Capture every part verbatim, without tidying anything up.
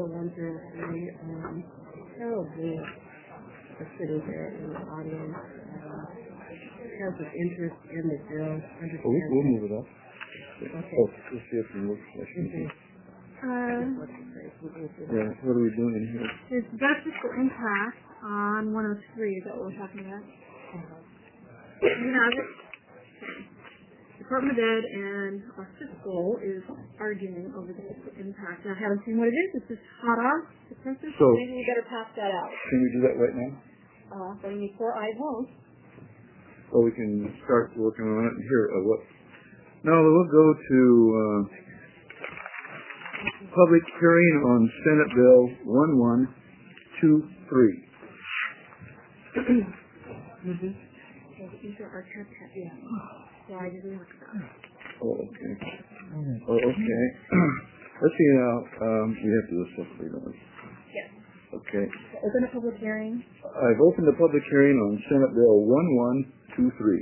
Bill one zero three. Um, Harold Williams is sitting there in the audience. Uh, has an interest in the bill. Oh, we, we'll move it up. Okay. Oh, let's see if we work session. Mm-hmm. Uh, Yeah, what are we doing in here? there's beneficial impact on one oh three. Is that what we're talking about? Uh-huh. You have it. Department of Ed and our fiscal is arguing over the fiscal impact. And I haven't seen what it is. It's just hot off the census. So, Maybe we better pass that out. can we do that right now? Uh, but I need four eyes home. Or we can start working on it and hear uh, what. No, we'll go to uh, public hearing on Senate Bill one one two three. Mm-hmm. So these are our test yeah. Yeah, I didn't look at that. Oh, okay. Oh, okay. Let's see now. Um, we have to do this separately, don't we? Yes. Okay. So open a public hearing. I've opened the public hearing on Senate Bill one one two three.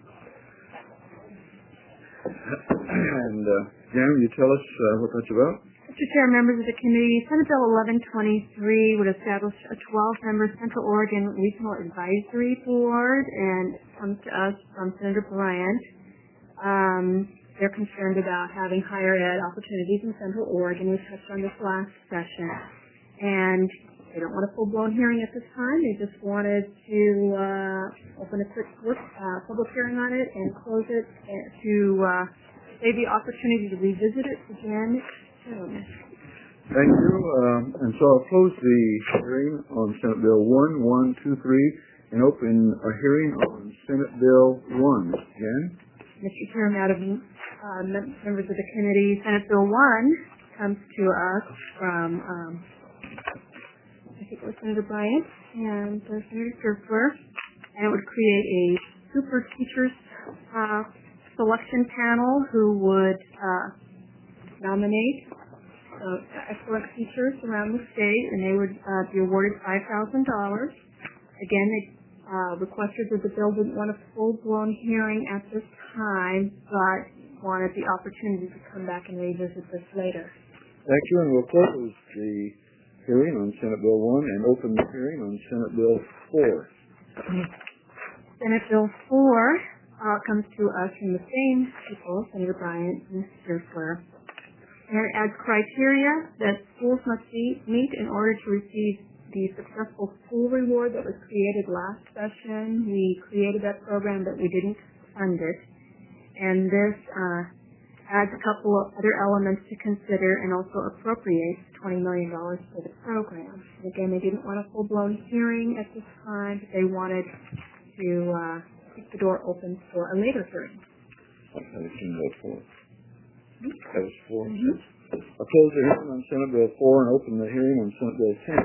And, uh, Jan, you tell us uh, what that's about? Mister Chair, members of the committee, Senate Bill eleven twenty-three would establish a twelve-member Central Oregon Regional Advisory Board, and it comes to us from Senator Bryant. Um, they're concerned about having higher ed opportunities in Central Oregon. We touched on this last session. And they don't want a full-blown hearing at this time. They just wanted to uh, open a quick work, uh, public hearing on it and close it to uh, save the opportunity to revisit it again soon. Thank you. Um, and so I'll close the hearing on Senate Bill one one two three and open a hearing on Senate Bill one. Jan? Mister Chair, Madam, uh, members of the committee, Senate Bill one comes to us from um, I think it was Senator Bryant and uh, Senator Surfler, and it would create a super teachers uh, selection panel who would uh, nominate uh, excellent teachers around the state, and they would uh, be awarded five thousand dollars. Again, they uh, requested that the bill didn't want a full-blown hearing at this time, but wanted the opportunity to come back and revisit this later. Thank you, and we'll close the hearing on Senate Bill one and open the hearing on Senate Bill four. Senate Bill four uh, comes to us from the same people, Senator Bryant and Mister Surfler. And it adds criteria that schools must meet in order to receive the successful school reward that was created last session. We created that program, but we didn't fund it. And this uh, adds a couple of other elements to consider and also appropriates twenty million dollars for the program. And again, they didn't want a full-blown hearing at this time, but they wanted to uh, keep the door open for a later hearing. Okay, we can vote for it. That was four. Mm-hmm. I'll close the hearing on Senate Bill four and open the hearing on Senate Bill ten.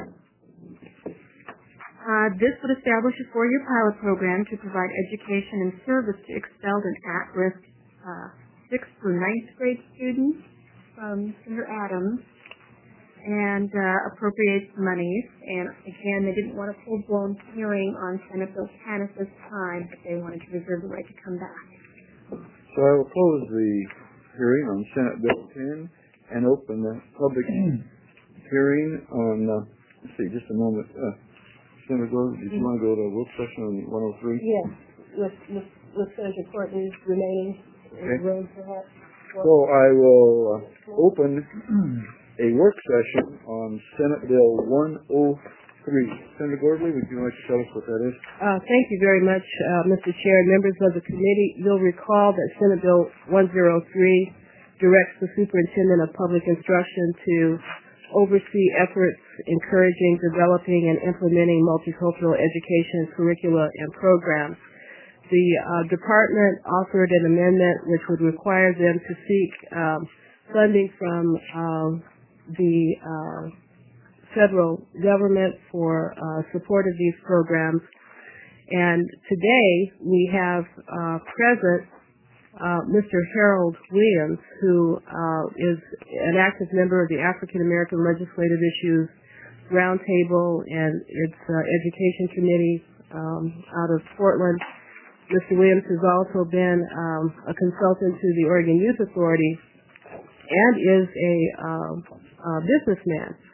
Uh, this would establish a four-year pilot program to provide education and service to expelled and at-risk uh, sixth through ninth grade students from Senator Adams, and uh, appropriates monies. And again, they didn't want a full-blown hearing on Senate Bill ten at this time, but they wanted to reserve the right to come back. So I will close the hearing on Senate Bill ten and open the public hearing on, uh, let's see, just a moment. Uh, Senator Gordon, did you want to go to a work session on one oh three? Yes, with, with, with Senator Courtney's remaining Okay. room perhaps. So I will uh, open a work session on Senate Bill one oh three. Senator Gordley, would you like to tell us what that is? Uh, thank you very much, uh, Mister Chair. Members of the committee, you'll recall that Senate Bill one oh three directs the Superintendent of Public Instruction to oversee efforts encouraging, developing, and implementing multicultural education curricula and programs. The uh, department offered an amendment which would require them to seek um, funding from um, the uh, federal government for uh, support of these programs. And today we have uh, present uh, Mister Harold Williams, who uh, is an active member of the African American Legislative Issues Roundtable and its uh, Education Committee um, out of Portland. Mister Williams has also been um, a consultant to the Oregon Youth Authority and is a, um, a businessman.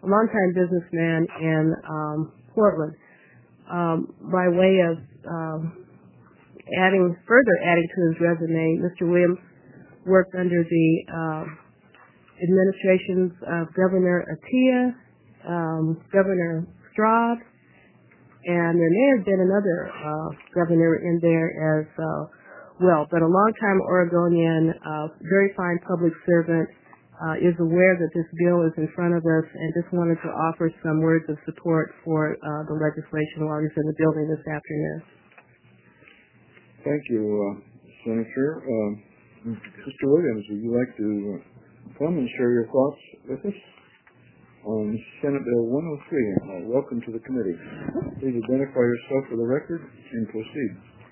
a longtime businessman in um, Portland. Um, by way of um, adding, further adding to his resume, Mister Williams worked under the uh, administrations of Governor Atiyeh, um, Governor Straub, and there may have been another uh, governor in there as uh, well. But a longtime Oregonian, uh, very fine public servant, uh, is aware that this bill is in front of us and just wanted to offer some words of support for uh, the legislation while he's in the building this afternoon. Thank you, uh, Senator. Uh, Mister Williams, would you like to uh, come and share your thoughts with us on Senate Bill one oh three? Uh, welcome to the committee. Please identify yourself for the record and proceed.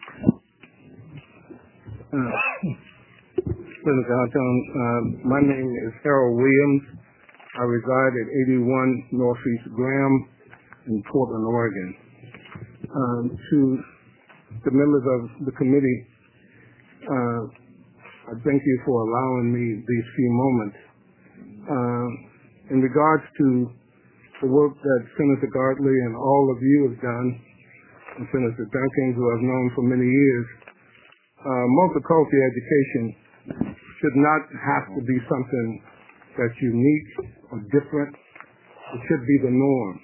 Uh, Senator Houghton, uh, my name is Harold Williams. I reside at eighty-one Northeast Graham in Portland, Oregon. Um, to the members of the committee, uh, I thank you for allowing me these few moments. Uh, in regards to the work that Senator Gartley and all of you have done, and Senator Duncan, who I've known for many years, uh, multicultural education should not have to be something that's unique or different. It should be the norm.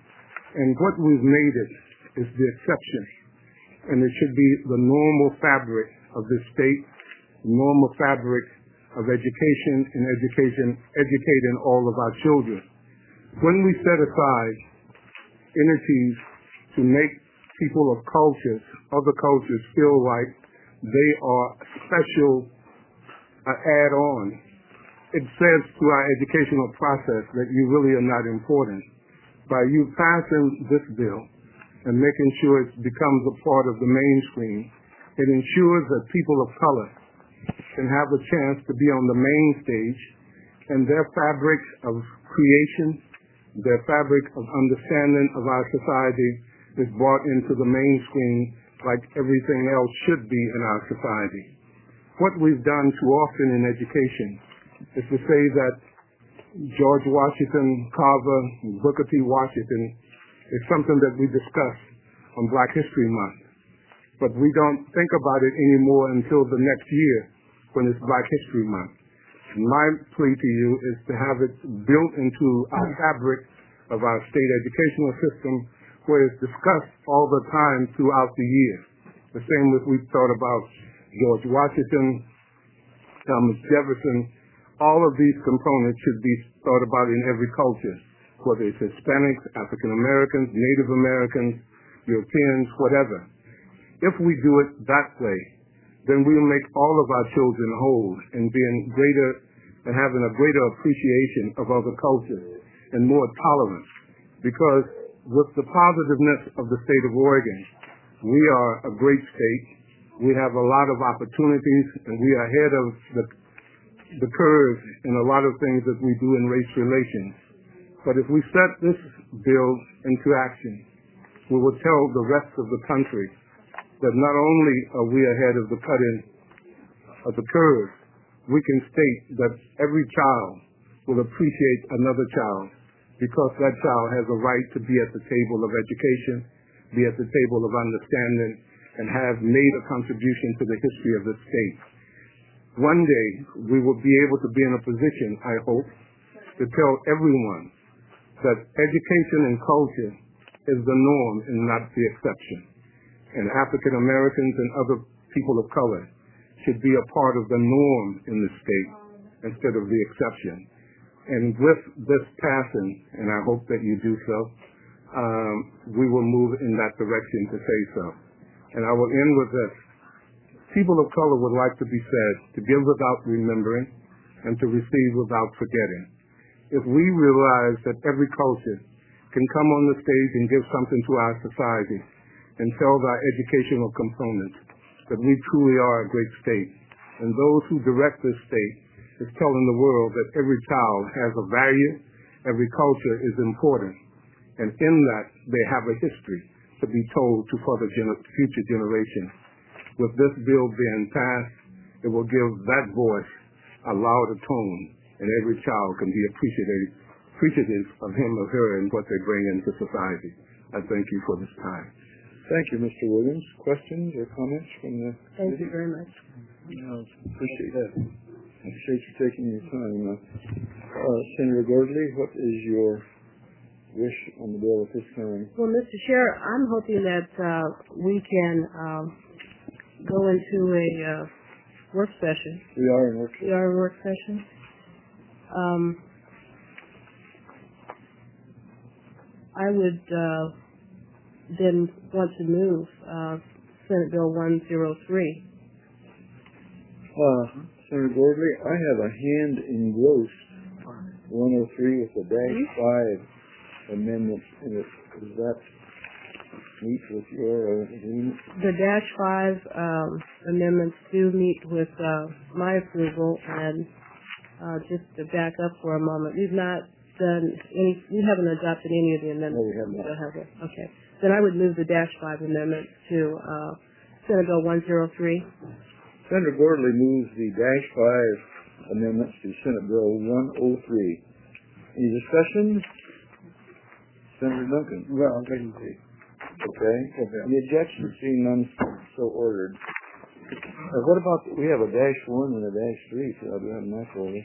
And what we've made it is the exception. And it should be the normal fabric of this state, the normal fabric of education and education, educating all of our children. When we set aside entities to make people of cultures, other cultures, feel like they are special, uh, add-on, it says to our educational process that you really are not important. By you passing this bill and making sure it becomes a part of the mainstream, it ensures that people of color can have a chance to be on the main stage, and their fabric of creation, their fabric of understanding of our society is brought into the mainstream like everything else should be in our society. What we've done too often in education is to say that George Washington Carver and Booker T. Washington is something that we discuss on Black History Month. But we don't think about it anymore until the next year when it's Black History Month. My plea to you is to have it built into our fabric of our state educational system where it's discussed all the time throughout the year. The same as we thought about George Washington, Thomas Jefferson. All of these components should be thought about in every culture, whether it's Hispanics, African Americans, Native Americans, Europeans, whatever. If we do it that way, then we'll make all of our children whole and being greater and having a greater appreciation of other cultures and more tolerance. Because with the positiveness of the state of Oregon, we are a great state. We have a lot of opportunities, and we are ahead of the, the curve in a lot of things that we do in race relations. But if we set this bill into action, we will tell the rest of the country that not only are we ahead of the cutting of the curve, we can state that every child will appreciate another child because that child has a right to be at the table of education, be at the table of understanding, and have made a contribution to the history of the state. One day, we will be able to be in a position, I hope, to tell everyone that education and culture is the norm and not the exception. And African Americans and other people of color should be a part of the norm in the state instead of the exception. And with this passing, and I hope that you do so, um, we will move in that direction to say so. And I will end with this. People of color would like to be said to give without remembering and to receive without forgetting. If we realize that every culture can come on the stage and give something to our society and tell our educational components that we truly are a great state, and those who direct this state is telling the world that every child has a value, every culture is important, and in that they have a history to be told to further gener- future generations. With this bill being passed, it will give that voice a louder tone, and every child can be appreciated, appreciative of him or her and what they bring into society. I thank you for this time. Thank you, Mister Williams. Questions or comments from the Thank you very much. No, appreciate that. Appreciate you taking your time. Uh, uh, Senator Gordley, what is your wish on the bill at this time? Well, Mister Chair, I'm hoping that uh, we can um, go into a uh, work session. We are in work session. We are in work session. Um, I would uh, then want to move uh, Senate Bill one oh three. Uh, Senator Gordley, I have a hand engrossed one oh three with the dash five amendment in it. Does that meet with your uh, agreement? The dash five um, amendments do meet with uh, my approval, and uh, just to back up for a moment, we've not done any, we haven't adopted any of the amendments. No, we have not. don't have it. Okay. Then I would move the dash five amendment to uh, Senate Bill one oh three. Senator Gordley moves the dash five amendments to Senate Bill one oh three. Any discussion? Senator Duncan? Well, I didn't see. Okay. Any objections? Seeing none, so ordered. Uh, what about, we have a dash one and a dash three, so I'll do that in my folder.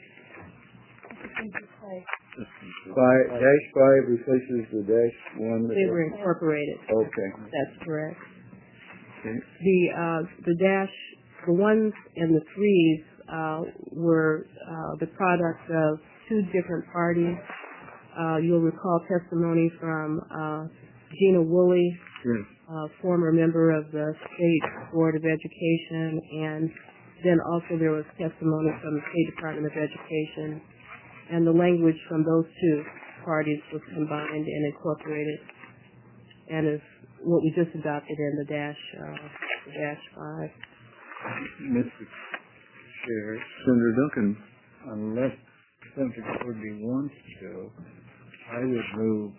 Five, dash five replaces the dash one. They were incorporated. Okay. That's correct. Okay. The uh, the dash, the ones and the threes uh, were uh, the product of two different parties. Uh, you'll recall testimony from uh, Gina Woolley, Yes. uh, former member of the State Board of Education, and then also there was testimony from the State Department of Education, and the language from those two parties was combined and incorporated, and is what we just adopted in the dash uh, the dash five. Mister Chair, Senator Duncan, unless Senator Gordley wants to, I would move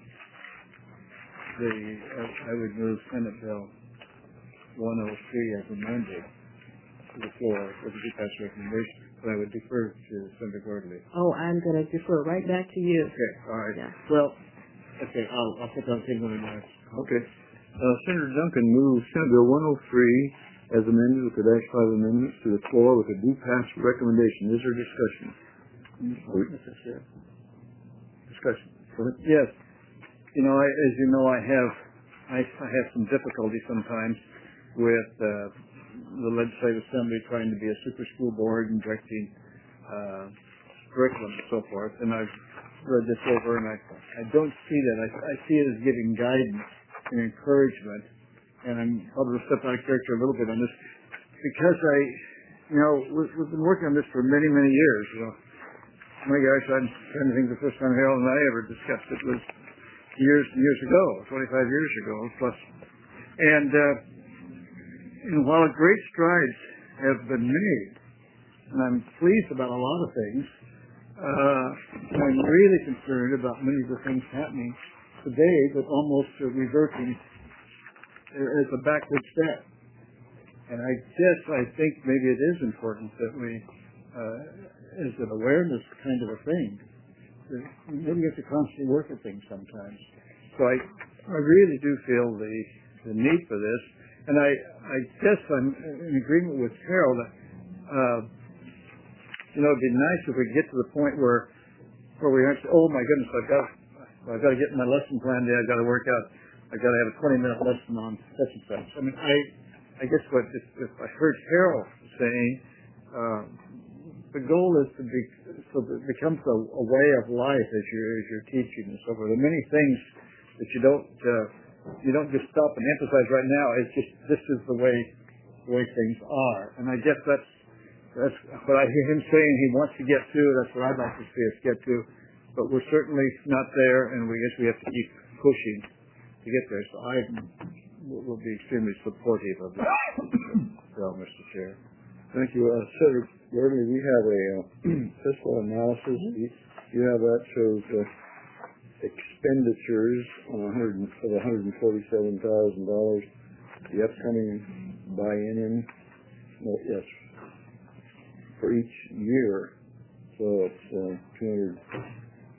the uh, I would move Senate Bill one oh three as amended to the floor with the pass recommendation, but I would defer to Senator Gordley. Oh, I'm going to defer right back to you. Okay, all right. Yeah. Well, okay, I'll I'll put that thing on the next. Okay. Uh, Senator Duncan moves Senate Bill one oh three as amended with the dash five amendments to the floor with a due pass recommendation. Is there discussion? Mister Chair. Discussion. Yes. You know, I, as you know, I have I, I have some difficulty sometimes with uh, the legislative assembly trying to be a super school board and directing uh, curriculum and so forth. And I've read this over, and I I don't see that. I, I see it as giving guidance and encouragement. And I'm probably step out of character a little bit on this because I, you know, we've, we've been working on this for many many years. You know, my gosh, I'm trying to think the first time Harold and I ever discussed it was years years ago, twenty-five years ago plus. And, uh, and while great strides have been made, and I'm pleased about a lot of things, uh, I'm really concerned about many of the things happening today that almost are reverting as a backward step. And I guess I think maybe it is important that we, uh, as an awareness kind of a thing, maybe we have to constantly work at things sometimes. So I, I really do feel the, the need for this. And I, I guess I'm in agreement with Harold that, uh, you know, it'd be nice if we get to the point where, where we aren't, oh my goodness, I've got, I've got to get my lesson plan today, I've got to work out, I've got to have a twenty minute lesson on such and such. I mean, I, I guess what, if, if I heard Harold saying, uh, the goal is to be, so that it becomes a, a way of life as you're, as you're teaching and so forth. There are many things that you don't, uh, you don't just stop and emphasize right now. It's just, this is the way, the way things are. And I guess that's, that's what I hear him saying he wants to get to. That's what I'd like to see us get to. But we're certainly not there, and we guess we have to keep pushing to get there. So I will be extremely supportive of this bill, Mister Chair. Thank you. Uh, Senator Gordley, we have a uh, fiscal analysis. You, you have that shows uh, expenditures on one hundred of one hundred forty-seven thousand dollars. The upcoming biennium, no, yes, for each year. So it's uh, two hundred and uh,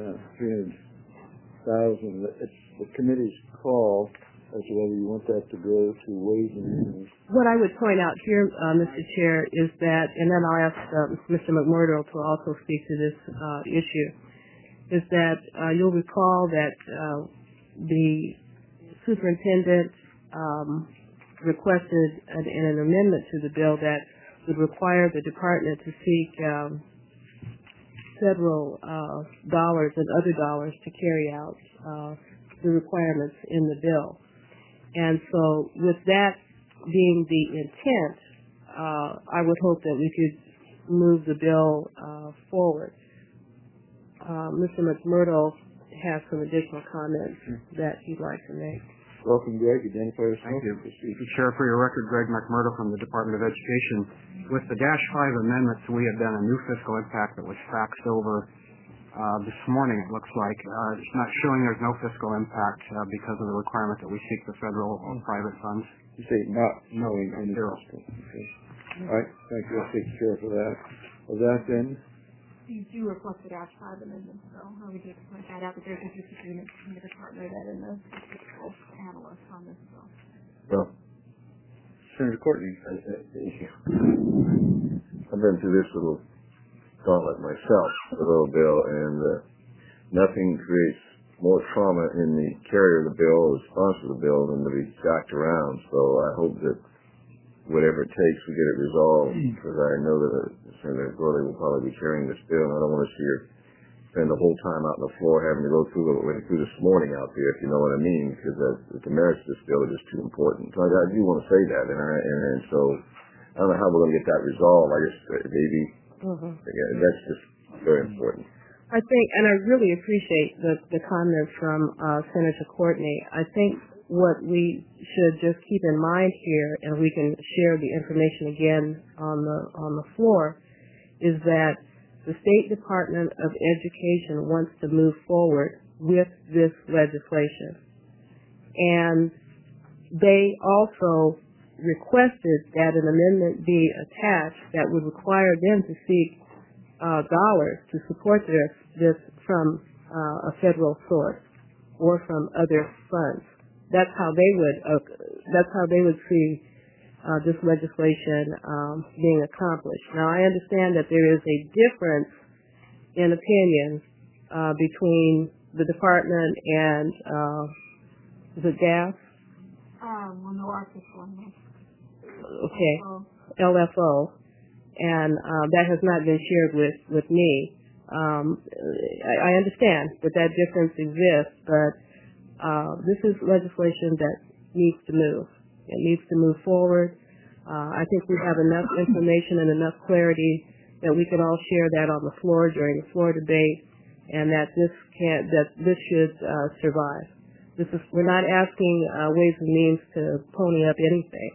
uh, three hundred thousand. It's the committee's call as to whether you want that to go to Ways and Means. What I would point out here, uh, Mister Chair, is that, and then I'll ask uh, Mister McMurdo to also speak to this uh, issue, is that uh, you'll recall that uh, the superintendent um, requested an, an amendment to the bill that would require the department to seek um, federal uh, dollars and other dollars to carry out uh, the requirements in the bill. And so with that being the intent, uh, I would hope that we could move the bill uh, forward. Uh, Mister McMurdo has some additional comments that he'd like to make. Welcome, Greg. Identify yourself. Thank you. Mister Chair, for your record, Greg McMurdo from the Department of Education. With the Dash five amendments, we have done a new fiscal impact that was faxed over uh, this morning, it looks like. Uh, it's not showing there's no fiscal impact uh, because of the requirement that we seek the federal or private funds. You say not knowing any Zero. fiscal. Okay. All right. Thank you. I'll take care of that. Of that, then, You do reflect the Dash five amendment, so I would need to point that out that there's a disagreement between the department and the fiscal analyst on this bill. well, Senator Courtney. I've been through this little gauntlet myself, the little bill, and uh, nothing creates more trauma in the carrier of the bill or the sponsor of the bill than to be jacked around. So I hope that whatever it takes, we get it resolved, because I know that uh, Senator Gorley will probably be carrying this bill, and I don't want to see her spend the whole time out on the floor having to go through what we went through this morning out there, if you know what I mean, because uh, the merits of this bill are just too important. So I, I do want to say that, and, I, and, and so I don't know how we're going to get that resolved. I guess uh, maybe Mm-hmm. yeah, that's just very important. I think, and I really appreciate the, the comments from uh, Senator Courtney. I think what we should just keep in mind here, and we can share the information again on the on the floor, is that the State Department of Education wants to move forward with this legislation. And they also requested that an amendment be attached that would require them to seek uh, dollars to support this, this from uh, a federal source or from other funds. That's how they would uh, that's how they would see uh, this legislation um, being accomplished. Now, I understand that there is a difference in opinion uh, between the department and uh, is it G A F? Um, well, no, our fiscal analyst. Okay, L F O, and uh, that has not been shared with, with me. Um, I, I understand that that difference exists, but uh, this is legislation that needs to move. It needs to move forward. Uh, I think we have enough information and enough clarity that we can all share that on the floor during the floor debate, and that this can that this should uh, survive. This is we're not asking uh, Ways and Means to pony up anything.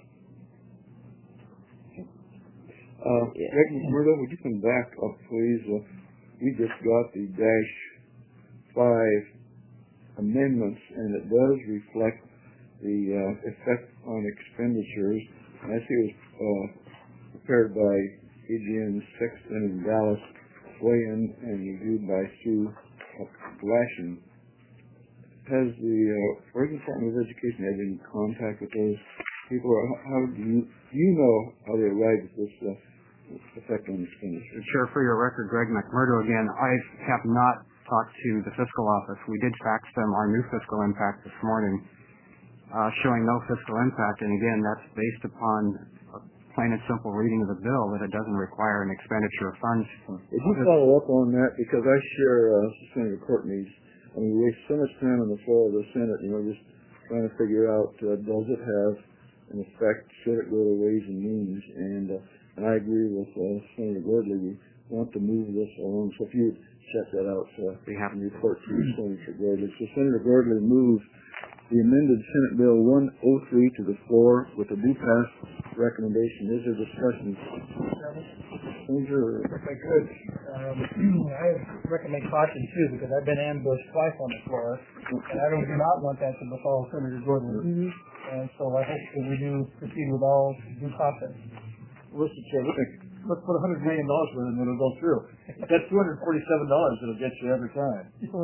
Uh, Greg McMurdo, would you come back up, please? Uh, we just got the Dash five amendments, and it does reflect the uh, effect on expenditures. And I see it was uh, prepared by A G N Sexton and Dallas Wayan and reviewed by Sue Lashin. Has the uh, Oregon Department of Education had any contact with those people, or how do you, do you know how they arrived at this uh, effect on expenditure? Sure, for your record, Greg McMurdo again. I have not talked to the fiscal office. We did fax them our new fiscal impact this morning, uh, showing no fiscal impact, and again, that's based upon a plain and simple reading of the bill that it doesn't require an expenditure of funds. Would you follow up on that? Because I share uh, Senator Courtney's. I mean, we waste so much time on the floor of the Senate, you know, just trying to figure out, uh, does it have an effect, should it go to Ways and Means? And, uh, and I agree with uh, Senator Gordley, we want to move this along. So if you check that out, uh, we have to report to Senator Gordley. So Senator Gordley moved the amended Senate Bill one oh three to the floor with a do pass recommendation. Is there discussion? Senator, If I could, um, I recommend caution too, because I've been ambushed twice on the floor, and I don't, do not want that to befall Senator Gordon. Mm-hmm. And so I hope that we do proceed with all due process. Mister Chair, let's put a hundred million dollars with it and it'll go through. That's two hundred forty-seven dollars it'll get you every time.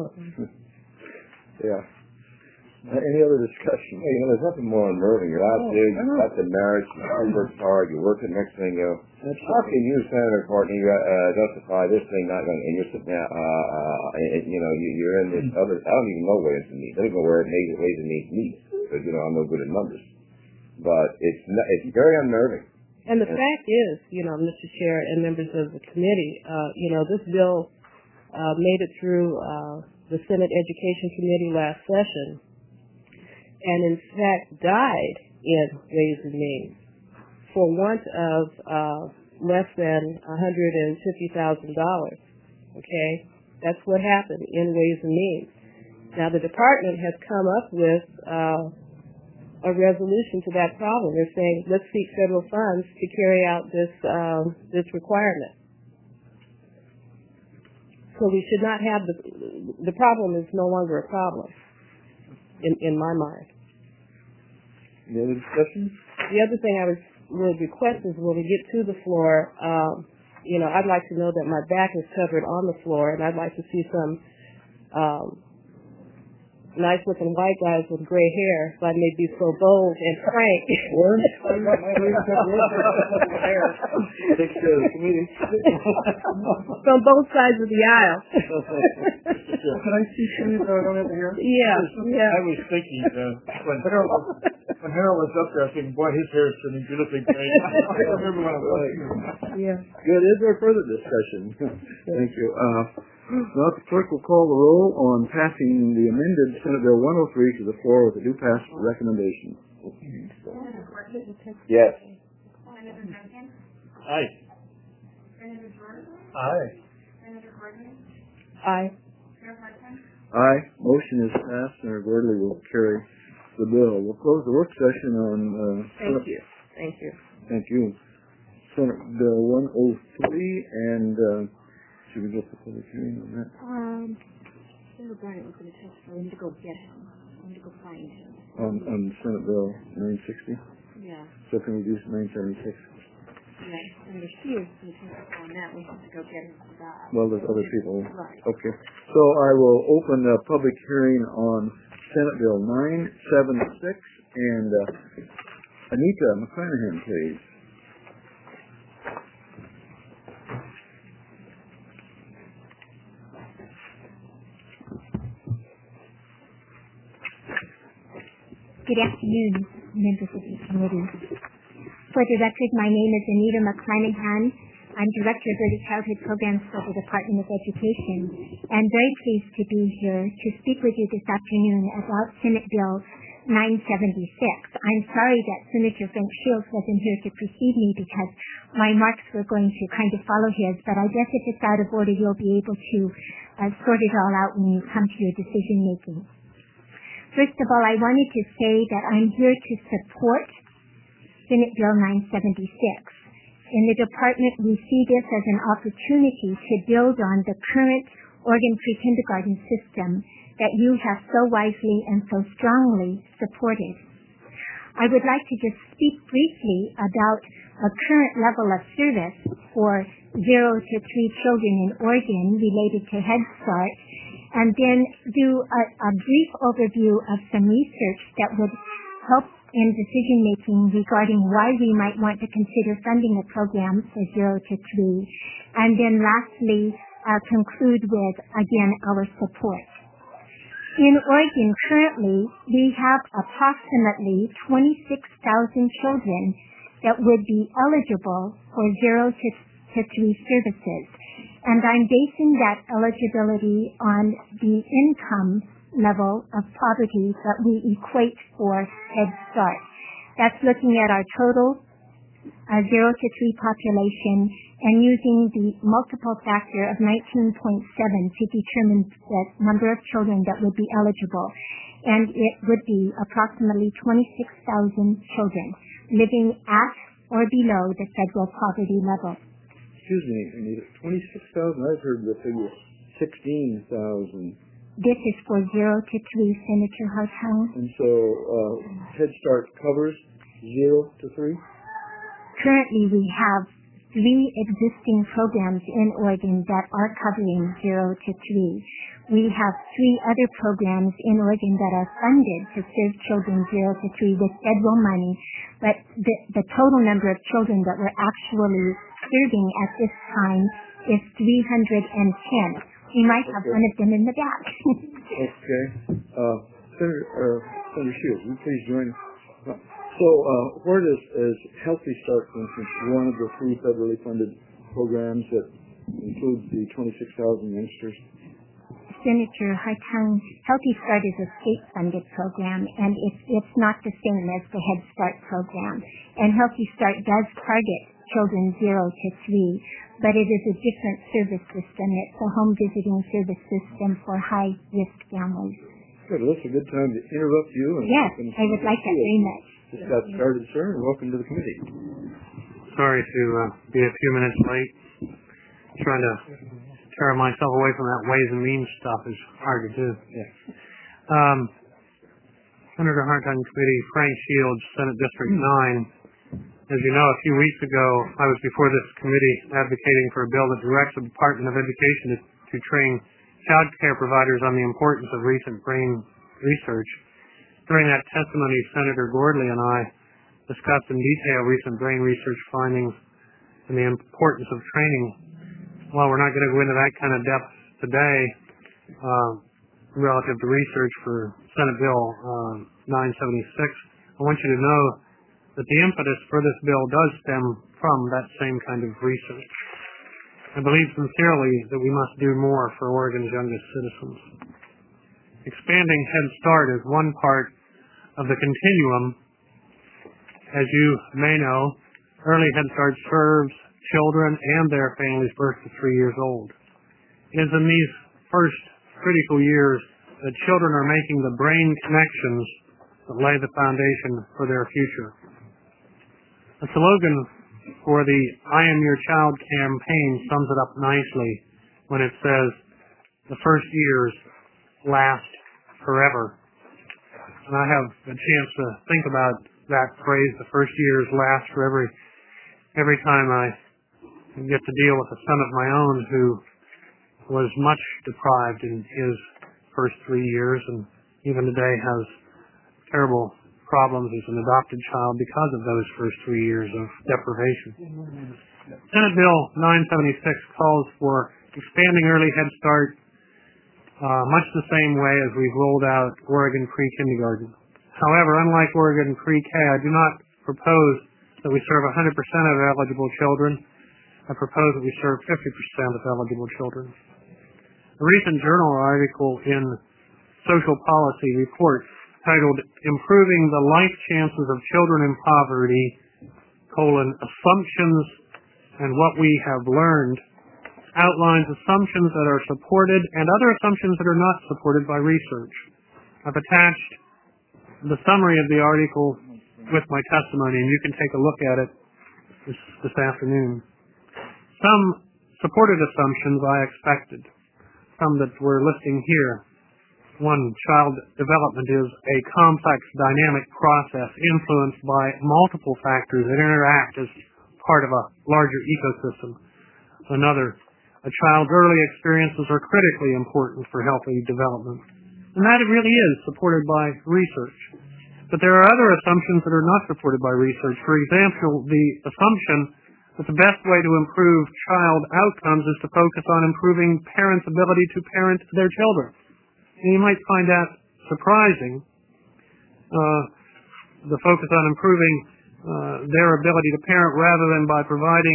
Yeah. Uh, any other discussion? Hey, you know, there's nothing more unnerving. You're out Oh, there, I you know. got the marriage, you work hard, you work the next thing, you know. That's How can you, Senator Courtney, uh, justify this thing not going to, and you're sitting there, uh, uh, and, you know, you, you're in this other, I don't even know where it's meet. I don't even know where it made, ways and means meet, because, you know, I'm no good at numbers. But it's, not, it's very unnerving. And the fact is, you know, Mister Chair and members of the committee, uh, you know, this bill uh, made it through uh, the Senate Education Committee last session, and in fact died in Ways and Means for want of uh, less than one hundred fifty thousand dollars. Okay, that's what happened in Ways and Means. Now the department has come up with uh, a resolution to that problem. They're saying let's seek federal funds to carry out this um, this requirement. So we should not have the the problem is no longer a problem in in my mind. Any other discussion? The other thing I was would request is when we get to the floor, um, you know, I'd like to know that my back is covered on the floor, and I'd like to see some um, nice-looking white guys with gray hair, so I may be so bold and frank. Takes care of the committee. From both sides of the aisle. Can I see something that I don't have to hear? Yeah, yeah. I was thinking, uh, when Harold was, when Harold was up there, I was thinking, boy, his hair is turning beautifully gray. I don't remember when it was. Yeah. Good. Is there further discussion? Thank you. Uh, now the clerk will call the roll on passing the amended Senate Bill one oh three to the floor with a due pass recommendation. Yes. Aye. Aye. Aye. Aye. Motion is passed. Senator Gordley will carry the bill. We'll close the work session on. Uh, Thank you. Thank you. Thank you. Senate Bill one oh three, and uh, should we get the public hearing on that? Um, Senator Bryant was going to testify. We need to go get him. We need to go find him. On, on Senate Bill nine sixty? Yeah. So can we do nine seventy-six? Yeah. Senator Hughes is going to testify on that. We have to go get him for that. Well, there's other people. Right. Okay. So I will open the public hearing on Senate Bill nine seventy-six, and uh, Anita McClanahan, please. Good afternoon, members of the committee. For the record, my name is Anita McClanahan. I'm Director of Early Childhood Programs for the Department of Education. I'm very pleased to be here to speak with you this afternoon about Senate Bill nine seventy-six. I'm sorry that Senator Frank Shields wasn't here to precede me because my marks were going to kind of follow his, but I guess if it's out of order, you'll be able to uh, sort it all out when you come to your decision making. First of all, I wanted to say that I'm here to support Senate Bill nine seventy-six. In the department, we see this as an opportunity to build on the current Oregon pre-kindergarten system that you have so wisely and so strongly supported. I would like to just speak briefly about a current level of service for zero to three children in Oregon related to Head Start, and then do a, a brief overview of some research that would help in decision-making regarding why we might want to consider funding a program for zero to three. And then lastly, uh, conclude with, again, our support. In Oregon currently, we have approximately twenty-six thousand children that would be eligible for zero to, to three services. And I'm basing that eligibility on the income level of poverty that we equate for Head Start. That's looking at our total uh, zero to three population and using the multiple factor of nineteen point seven to determine the number of children that would be eligible. And it would be approximately twenty-six thousand children living at or below the federal poverty level. Excuse me, Anita, twenty-six thousand? I've heard the figure sixteen thousand. This is for zero to three, Senator Hartung. And so uh, Head Start covers zero to three? Currently, we have three existing programs in Oregon that are covering zero to three. We have three other programs in Oregon that are funded to serve children zero to three with federal money, but the, the total number of children that we're actually serving at this time is three hundred ten. We might have Okay. one of them in the back. Okay. Uh, Senator, uh, Senator Shields, will you please join us? Uh, So, uh, where does, is Healthy Start, for instance, one of the three federally funded programs that includes the twenty-six thousand youngsters? Senator Hartung, Healthy Start is a state-funded program, and it's, it's not the same as the Head Start program. And Healthy Start does target children zero to three, but it is a different service system. It's a home visiting service system for high-risk families. Good. Well, that's a good time to interrupt you. And Yes, and I would like that very much. Just got started, sir, and welcome to the committee. Sorry to uh, be a few minutes late. Trying to tear myself away from that Ways and Means stuff is hard to do. Yeah. Um, Senator Hartung Committee, Frank Shields, Senate District nine. As you know, a few weeks ago, I was before this committee advocating for a bill that directs the Department of Education to, to train child care providers on the importance of recent brain research. During that testimony, Senator Gordley and I discussed in detail recent brain research findings and the importance of training. While we're not going to go into that kind of depth today, uh, relative to research for Senate Bill uh, nine seventy-six, I want you to know that the impetus for this bill does stem from that same kind of research. I believe sincerely that we must do more for Oregon's youngest citizens. Expanding Head Start is one part of the continuum. As you may know, early Head Start serves children and their families birth to three years old. It is in these first critical years that children are making the brain connections that lay the foundation for their future. The slogan for the I Am Your Child campaign sums it up nicely when it says, the first years last forever. And I have a chance to think about that phrase, the first years last forever, every time I get to deal with a son of my own who was much deprived in his first three years and even today has terrible problems as an adopted child because of those first three years of deprivation. Senate Bill nine seventy-six calls for expanding early Head Start uh, much the same way as we've rolled out Oregon pre-kindergarten. However, unlike Oregon pre-K, I do not propose that we serve one hundred percent of eligible children. I propose that we serve fifty percent of eligible children. A recent journal article in Social Policy Report titled Improving the Life Chances of Children in Poverty, colon, Assumptions and What We Have Learned, outlines assumptions that are supported and other assumptions that are not supported by research. I've attached the summary of the article with my testimony, and you can take a look at it this, this afternoon. Some supported assumptions I expected, some that we're listing here. One, child development is a complex, dynamic process influenced by multiple factors that interact as part of a larger ecosystem. Another, a child's early experiences are critically important for healthy development. And that it really is supported by research. But there are other assumptions that are not supported by research. For example, the assumption that the best way to improve child outcomes is to focus on improving parents' ability to parent their children. And you might find that surprising, uh, the focus on improving uh, their ability to parent rather than by providing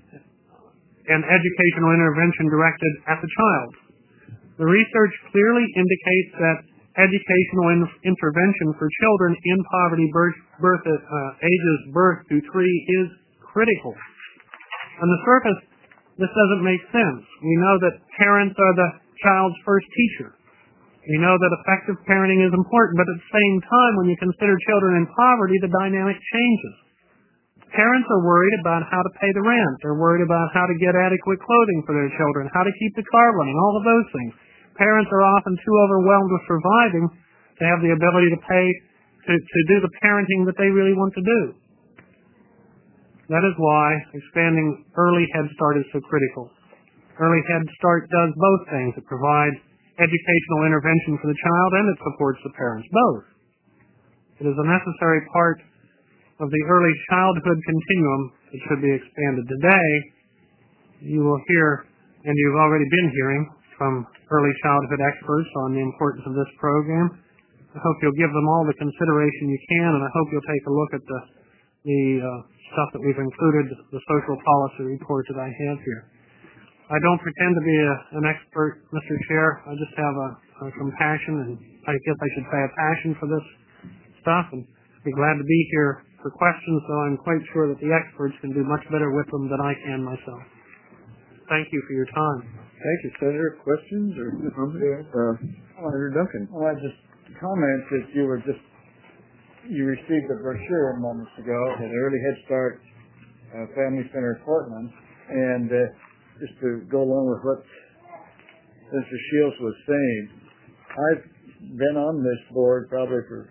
an educational intervention directed at the child. The research clearly indicates that educational in- intervention for children in poverty birth, birth uh, ages birth to three is critical. On the surface, this doesn't make sense. We know that parents are the child's first teacher. We know that effective parenting is important, but at the same time, when you consider children in poverty, the dynamic changes. Parents are worried about how to pay the rent. They're worried about how to get adequate clothing for their children, how to keep the car running, all of those things. Parents are often too overwhelmed with surviving to have the ability to pay, to, to do the parenting that they really want to do. That is why expanding Early Head Start is so critical. Early Head Start does both things. It provides educational intervention for the child and it supports the parents, both. It is a necessary part of the early childhood continuum that should be expanded. Today, you will hear, and you've already been hearing, from early childhood experts on the importance of this program. I hope you'll give them all the consideration you can, and I hope you'll take a look at the, the uh, stuff that we've included, the social policy report that I have here. I don't pretend to be a, an expert, Mister Chair. I just have a, a compassion, and I guess I should say a passion for this stuff, and be glad to be here for questions, though I'm quite sure that the experts can do much better with them than I can myself. Thank you for your time. Thank you, Senator. Questions or comments? Uh, Senator Duncan. Well, I just comment that you were just, you received a brochure moments ago at Early Head Start uh, Family Center Portland, and uh, just to go along with what Mister Shields was saying, I've been on this board probably for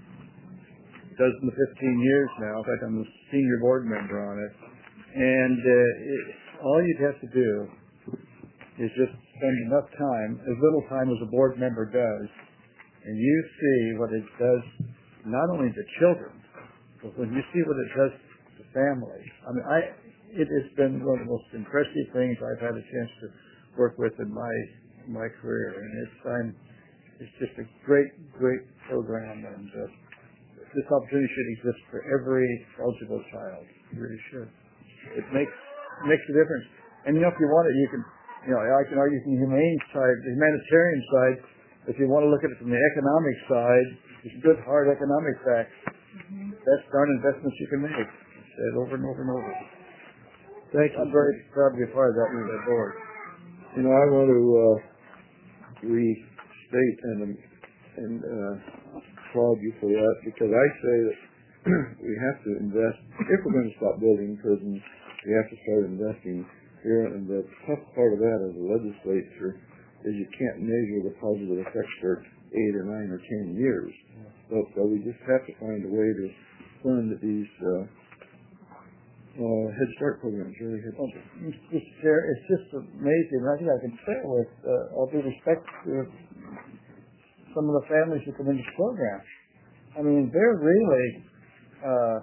a dozen to fifteen years now. In fact, I'm a senior board member on it. And uh, it, all you'd have to do is just spend enough time, as little time as a board member does, and you see what it does not only to children, but when you see what it does to families. I mean, I it has been one of the most impressive things I've had a chance to work with in my my career, and it's I'm, it's just a great, great program, and uh, this opportunity should exist for every eligible child. It really should. It makes makes a difference. And you know, if you want it, you can, you know, I can argue from the humane side, the humanitarian side. If you want to look at it from the economic side, it's good, hard economic facts. Mm-hmm. That's darn investments you can make. I say it over and over and over. Thank you. I'm very proud to be a part of that with that board. You know, I want to uh, restate and and uh, applaud you for that, because I say that we have to invest. If we're going to stop building prisons, we have to start investing here. And the tough part of that as a legislature is you can't measure the positive effects for eight or nine or ten years. So, so we just have to find a way to fund these uh, uh, Head Start programs, really Head Start. Mister Chair, it's just amazing. I think I can say it with uh, all due respect to some of the families who come into this program. I mean, they're really, uh,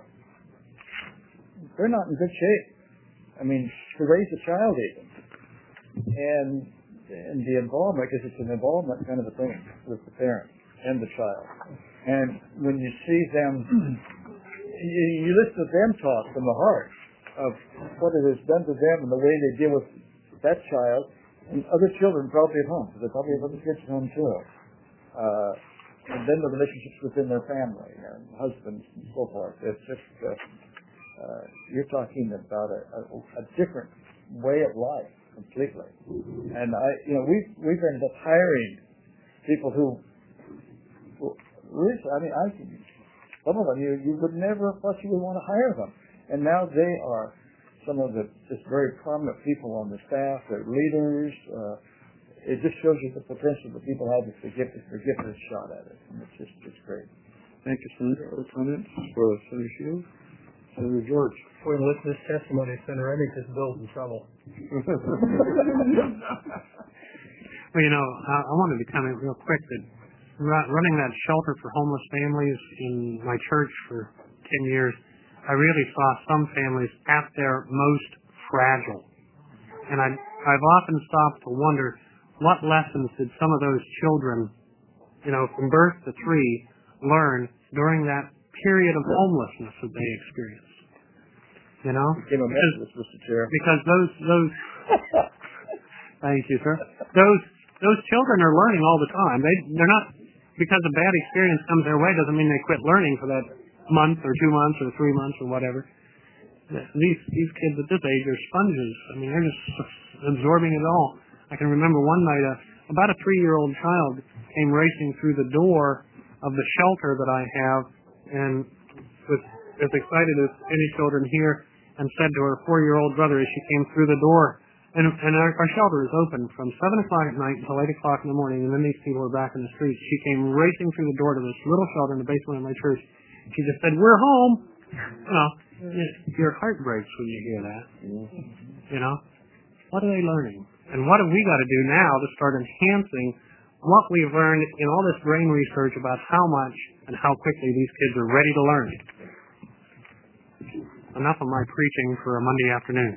they're not in good shape. I mean, to raise a child even. And, and the involvement, because it's an involvement kind of a thing with the parent and the child. And when you see them, you, you listen to them talk from the heart of what it has done to them and the way they deal with that child and other children probably at home, because they probably have other kids at home too. Uh, and then the relationships within their family and husbands and so forth. It's just, uh, uh, you're talking about a, a, a different way of life completely. And I, you know, we've, we've ended up hiring people who, who really, I mean, I, some of them, you, you would never have thought you would want to hire them. And now they are some of the just very prominent people on the staff. They're leaders. Uh, it just shows you the potential that people have if they get if they get this shot at it. And it's just it's great. Thank you, Senator. Other comments for Senator Shields? Senator George. Boy, with this testimony, Senator, I think this bill's in trouble. Well, you know, I, I wanted to comment real quick that running that shelter for homeless families in my church for ten years, I really saw some families at their most fragile. And I, I've often stopped to wonder, what lessons did some of those children, you know, from birth to three, learn during that period of homelessness that they experienced? You know? Became a Methodist, Mister Chair. Because those, those, thank you, sir. Those, those children are learning all the time. They, they're not, because a bad experience comes their way doesn't mean they quit learning for that month or two months or three months or whatever. These these kids at this age are sponges. I mean, they're just absorbing it all. I can remember one night, uh, about a three-year-old child came racing through the door of the shelter that I have, and was as excited as any children here, and said to her four-year-old brother as she came through the door, and, and our, our shelter is open from seven o'clock at night until eight o'clock in the morning, and then these people are back in the streets. She came racing through the door to this little shelter in the basement of my church. She just said, "We're home," you know, Your heart breaks when you hear that. You know? What are they learning? And what have we got to do now to start enhancing what we've learned in all this brain research about how much and how quickly these kids are ready to learn? Enough of my preaching for a Monday afternoon.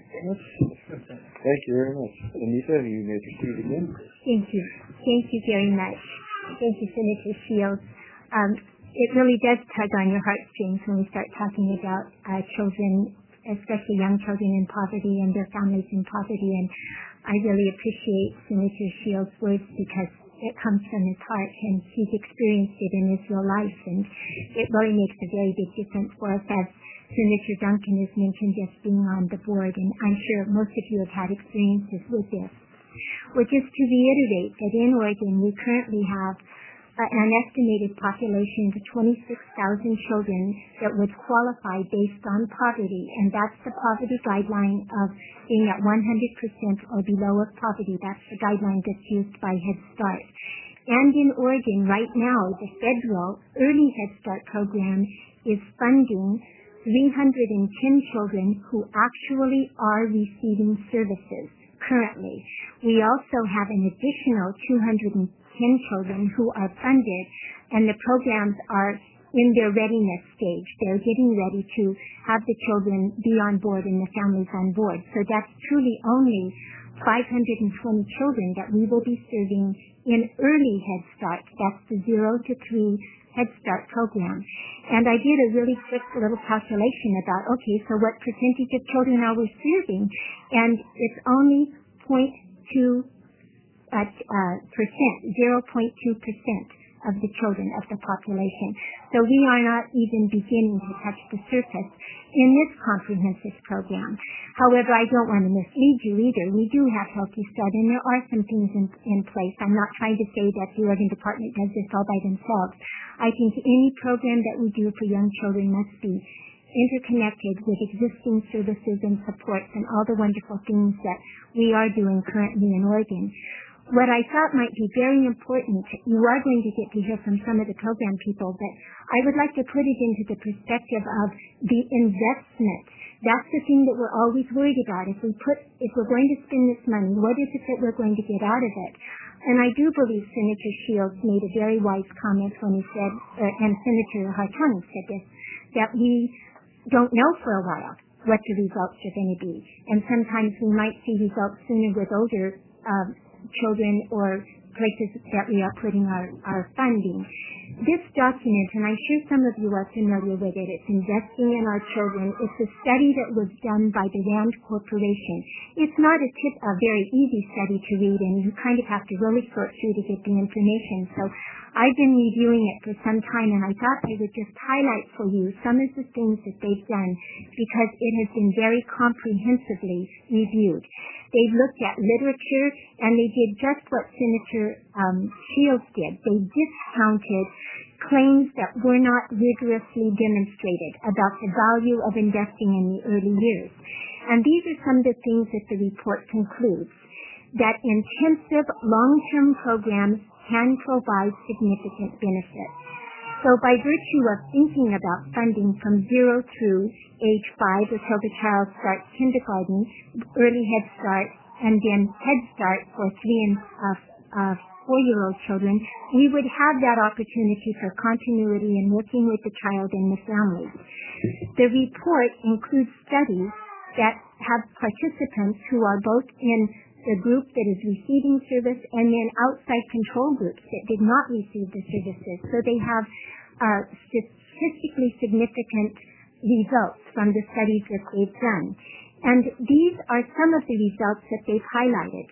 Thank you very much. Anita, you may proceed again. Thank you. Thank you very much. Thank you, Senator Shields. Um, it really does tug on your heartstrings when we start talking about uh, children, especially young children in poverty and their families in poverty. And I really appreciate Senator Shields' words because it comes from his heart and he's experienced it in his real life. And it really makes a very big difference for us, as Senator Duncan has mentioned, just being on the board. And I'm sure most of you have had experiences with this. Well, just to reiterate that in Oregon we currently have uh, an estimated population of twenty-six thousand children that would qualify based on poverty, and that's the poverty guideline of being at one hundred percent or below of poverty. That's the guideline that's used by Head Start. And in Oregon right now, the federal Early Head Start program is funding three hundred ten children who actually are receiving services currently. We also have an additional two hundred ten children who are funded, and the programs are in their readiness stage. They're getting ready to have the children be on board and the families on board. So that's truly only five hundred twenty children that we will be serving in Early Head Start. That's the zero to three Head Start program. And I did a really quick little calculation about, okay, so what percentage of children are we serving? And it's only zero point two uh, uh, percent, zero point two percent of the children of the population. So we are not even beginning to touch the surface in this comprehensive program. However, I don't want to mislead you either. We do have Healthy Start, and there are some things in, in place. I'm not trying to say that the Oregon Department does this all by themselves. I think any program that we do for young children must be interconnected with existing services and supports and all the wonderful things that we are doing currently in Oregon. What I thought might be very important, you are going to get to hear from some of the program people, but I would like to put it into the perspective of the investment. That's the thing that we're always worried about. If we put, if we're going to spend this money, what is it that we're going to get out of it? And I do believe Senator Shields made a very wise comment when he said, uh, and Senator Hartani said this, that we don't know for a while what the results are going to be. And sometimes we might see results sooner with older um, children or places that we are putting our, our funding. This document, and I'm sure some of you are familiar with it, it's Investing in Our Children. It's a study that was done by the RAND Corporation. It's not a, tip, a very easy study to read, and you kind of have to really sort through to get the information. So I've been reviewing it for some time, and I thought I would just highlight for you some of the things that they've done because it has been very comprehensively reviewed. They've looked at literature, and they did just what Senator um, Shields did. They discounted claims that were not rigorously demonstrated about the value of investing in the early years. And these are some of the things that the report concludes, that intensive long-term programs can provide significant benefits. So by virtue of thinking about funding from zero through age five until the child starts kindergarten, early Head Start, and then Head Start for three and uh, uh, four-year-old children, we would have that opportunity for continuity in working with the child and the family. The report includes studies that have participants who are both in the group that is receiving service and then outside control groups that did not receive the services. So they have uh, statistically significant results from the studies that they've done. And these are some of the results that they've highlighted.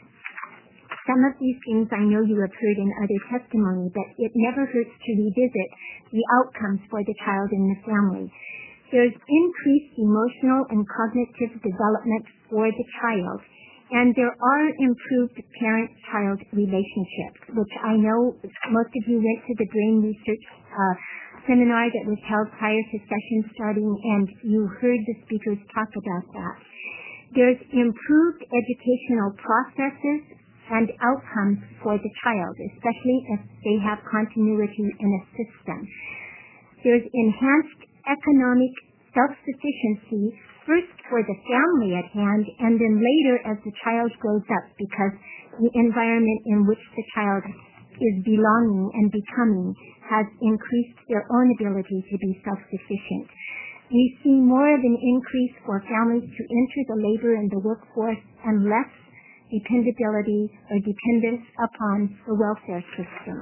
Some of these things I know you have heard in other testimony, but it never hurts to revisit the outcomes for the child and the family. There's increased emotional and cognitive development for the child. And there are improved parent-child relationships, which I know most of you went to the brain research uh, seminar that was held prior to session starting, and you heard the speakers talk about that. There's improved educational processes and outcomes for the child, especially if they have continuity in a system. There's enhanced economic self-sufficiency first for the family at hand and then later as the child grows up, because the environment in which the child is belonging and becoming has increased their own ability to be self-sufficient. We see more of an increase for families to enter the labor and the workforce and less dependability or dependence upon the welfare system.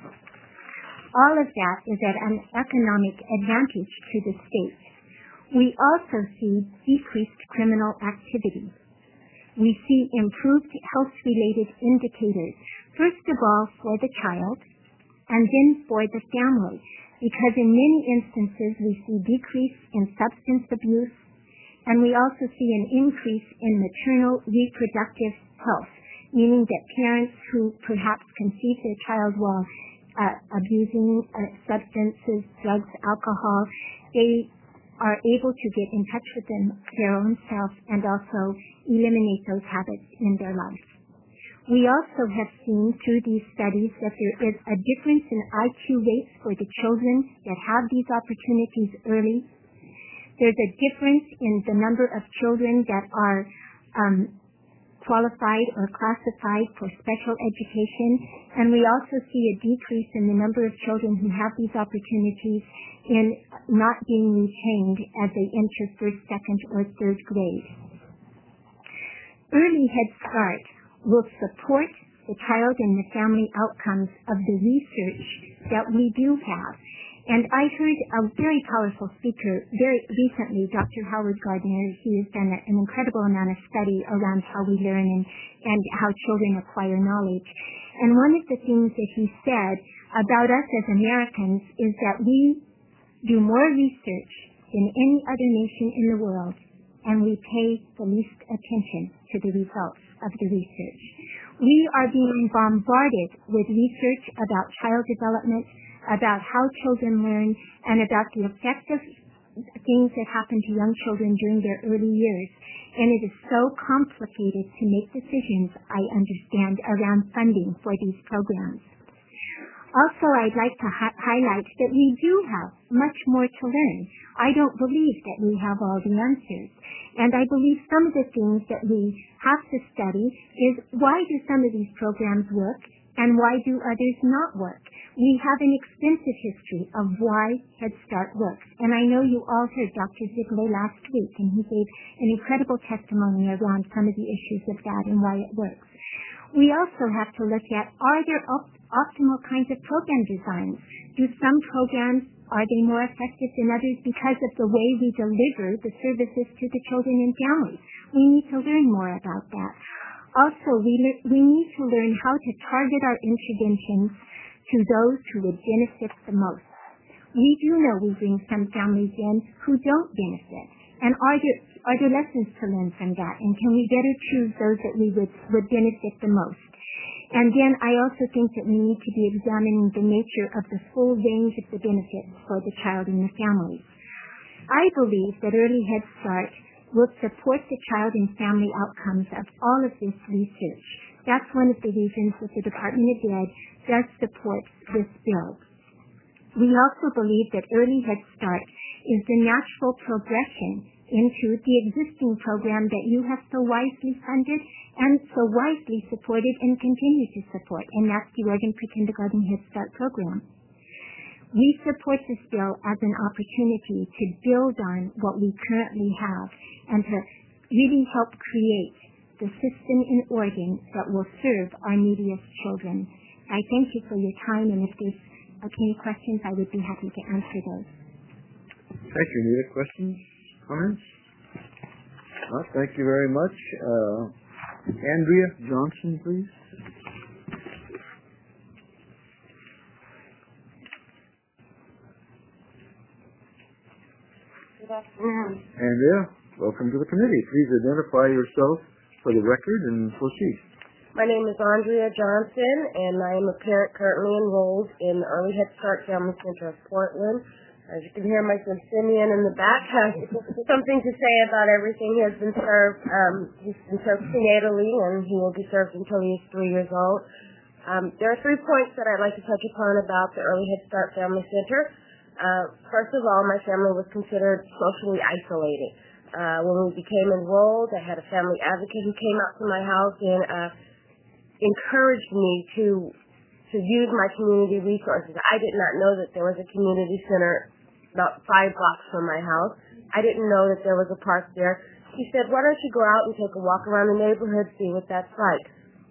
All of that is at an economic advantage to the state. We also see decreased criminal activity. We see improved health-related indicators, first of all for the child and then for the family, because in many instances we see decrease in substance abuse, and we also see an increase in maternal reproductive health, meaning that parents who perhaps conceive their child while uh, abusing uh, substances, drugs, alcohol, they are able to get in touch with them, their own self and also eliminate those habits in their life. We also have seen through these studies that there is a difference in I Q rates for the children that have these opportunities early. There's a difference in the number of children that are um, qualified or classified for special education, and we also see a decrease in the number of children who have these opportunities in not being retained as they enter first, second, or third grade. Early Head Start will support the child and the family outcomes of the research that we do have. And I heard a very powerful speaker very recently, Doctor Howard Gardner. He has done an incredible amount of study around how we learn and, and how children acquire knowledge. And one of the things that he said about us as Americans is that we do more research than any other nation in the world, and we pay the least attention to the results of the research. We are being bombarded with research about child development, about how children learn, and about the effect of things that happen to young children during their early years. And it is so complicated to make decisions, I understand, around funding for these programs. Also, I'd like to hi- highlight that we do have much more to learn. I don't believe that we have all the answers. And I believe some of the things that we have to study is why do some of these programs work and why do others not work? We have an extensive history of why Head Start works. And I know you all heard Doctor Ziegler last week, and he gave an incredible testimony around some of the issues of that and why it works. We also have to look at, are there op- optimal kinds of program designs? Do some programs, are they more effective than others because of the way we deliver the services to the children and families? We need to learn more about that. Also, we, le- we need to learn how to target our interventions to those who would benefit the most. We do know we bring some families in who don't benefit. And are there, are there lessons to learn from that? And can we better choose those that we would, would benefit the most? And then I also think that we need to be examining the nature of the full range of the benefits for the child and the family. I believe that Early Head Start will support the child and family outcomes of all of this research. That's one of the reasons that the Department of Ed does support this bill. We also believe that Early Head Start is the natural progression into the existing program that you have so wisely funded and so wisely supported and continue to support, and that's the Oregon Pre-Kindergarten Head Start program. We support this bill as an opportunity to build on what we currently have and to really help create the system in Oregon that will serve our neediest children. I thank you for your time, and if there's any questions, I would be happy to answer those. Thank you, Nita. Questions? Comments? Well, thank you very much. Uh, Andrea Johnson, please. Good afternoon. Andrea, welcome to the committee. Please identify yourself for the record and proceed. My name is Andrea Johnson, and I am a parent currently enrolled in the Early Head Start Family Center of Portland. As you can hear, my son Simeon in the back has something to say about everything. He has been served, um, he's been served prenatally, and he will be served until he is three years old. Um, there are three points that I'd like to touch upon about the Early Head Start Family Center. Uh, first of all, my family was considered socially isolated. Uh, when we became enrolled, I had a family advocate who came out to my house and uh, encouraged me to to use my community resources. I did not know that there was a community center about five blocks from my house. I didn't know that there was a park there. He said, why don't you go out and take a walk around the neighborhood, see what that's like.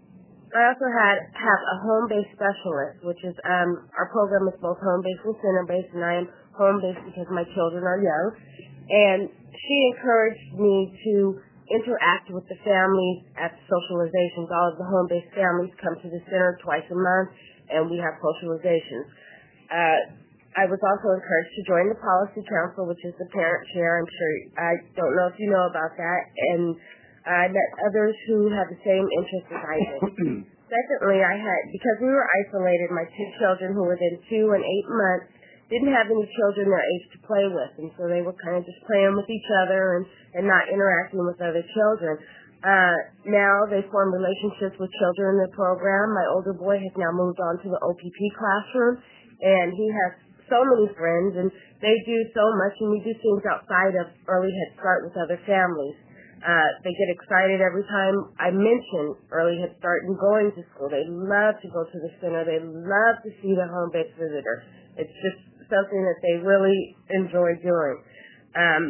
I also had have a home-based specialist, which is um, our program is both home-based and center-based, and I am home-based because my children are young. And she encouraged me to interact with the families at the socializations. All of the home-based families come to the center twice a month, and we have socializations. Uh, I was also encouraged to join the Policy Council, which is the parent chair. I'm sure, I don't know if you know about that. And I met others who had the same interests as I did. Secondly, I had, because we were isolated, my two children who were then two and eight months didn't have any children their age to play with, and so they were kind of just playing with each other and, and not interacting with other children. Uh, now they form relationships with children in the program. My older boy has now moved on to the O P P classroom, and he has so many friends, and they do so much, and we do things outside of Early Head Start with other families. Uh, they get excited every time I mention Early Head Start and going to school. They love to go to the center. They love to see the home-based visitor. It's just something that they really enjoy doing. Um,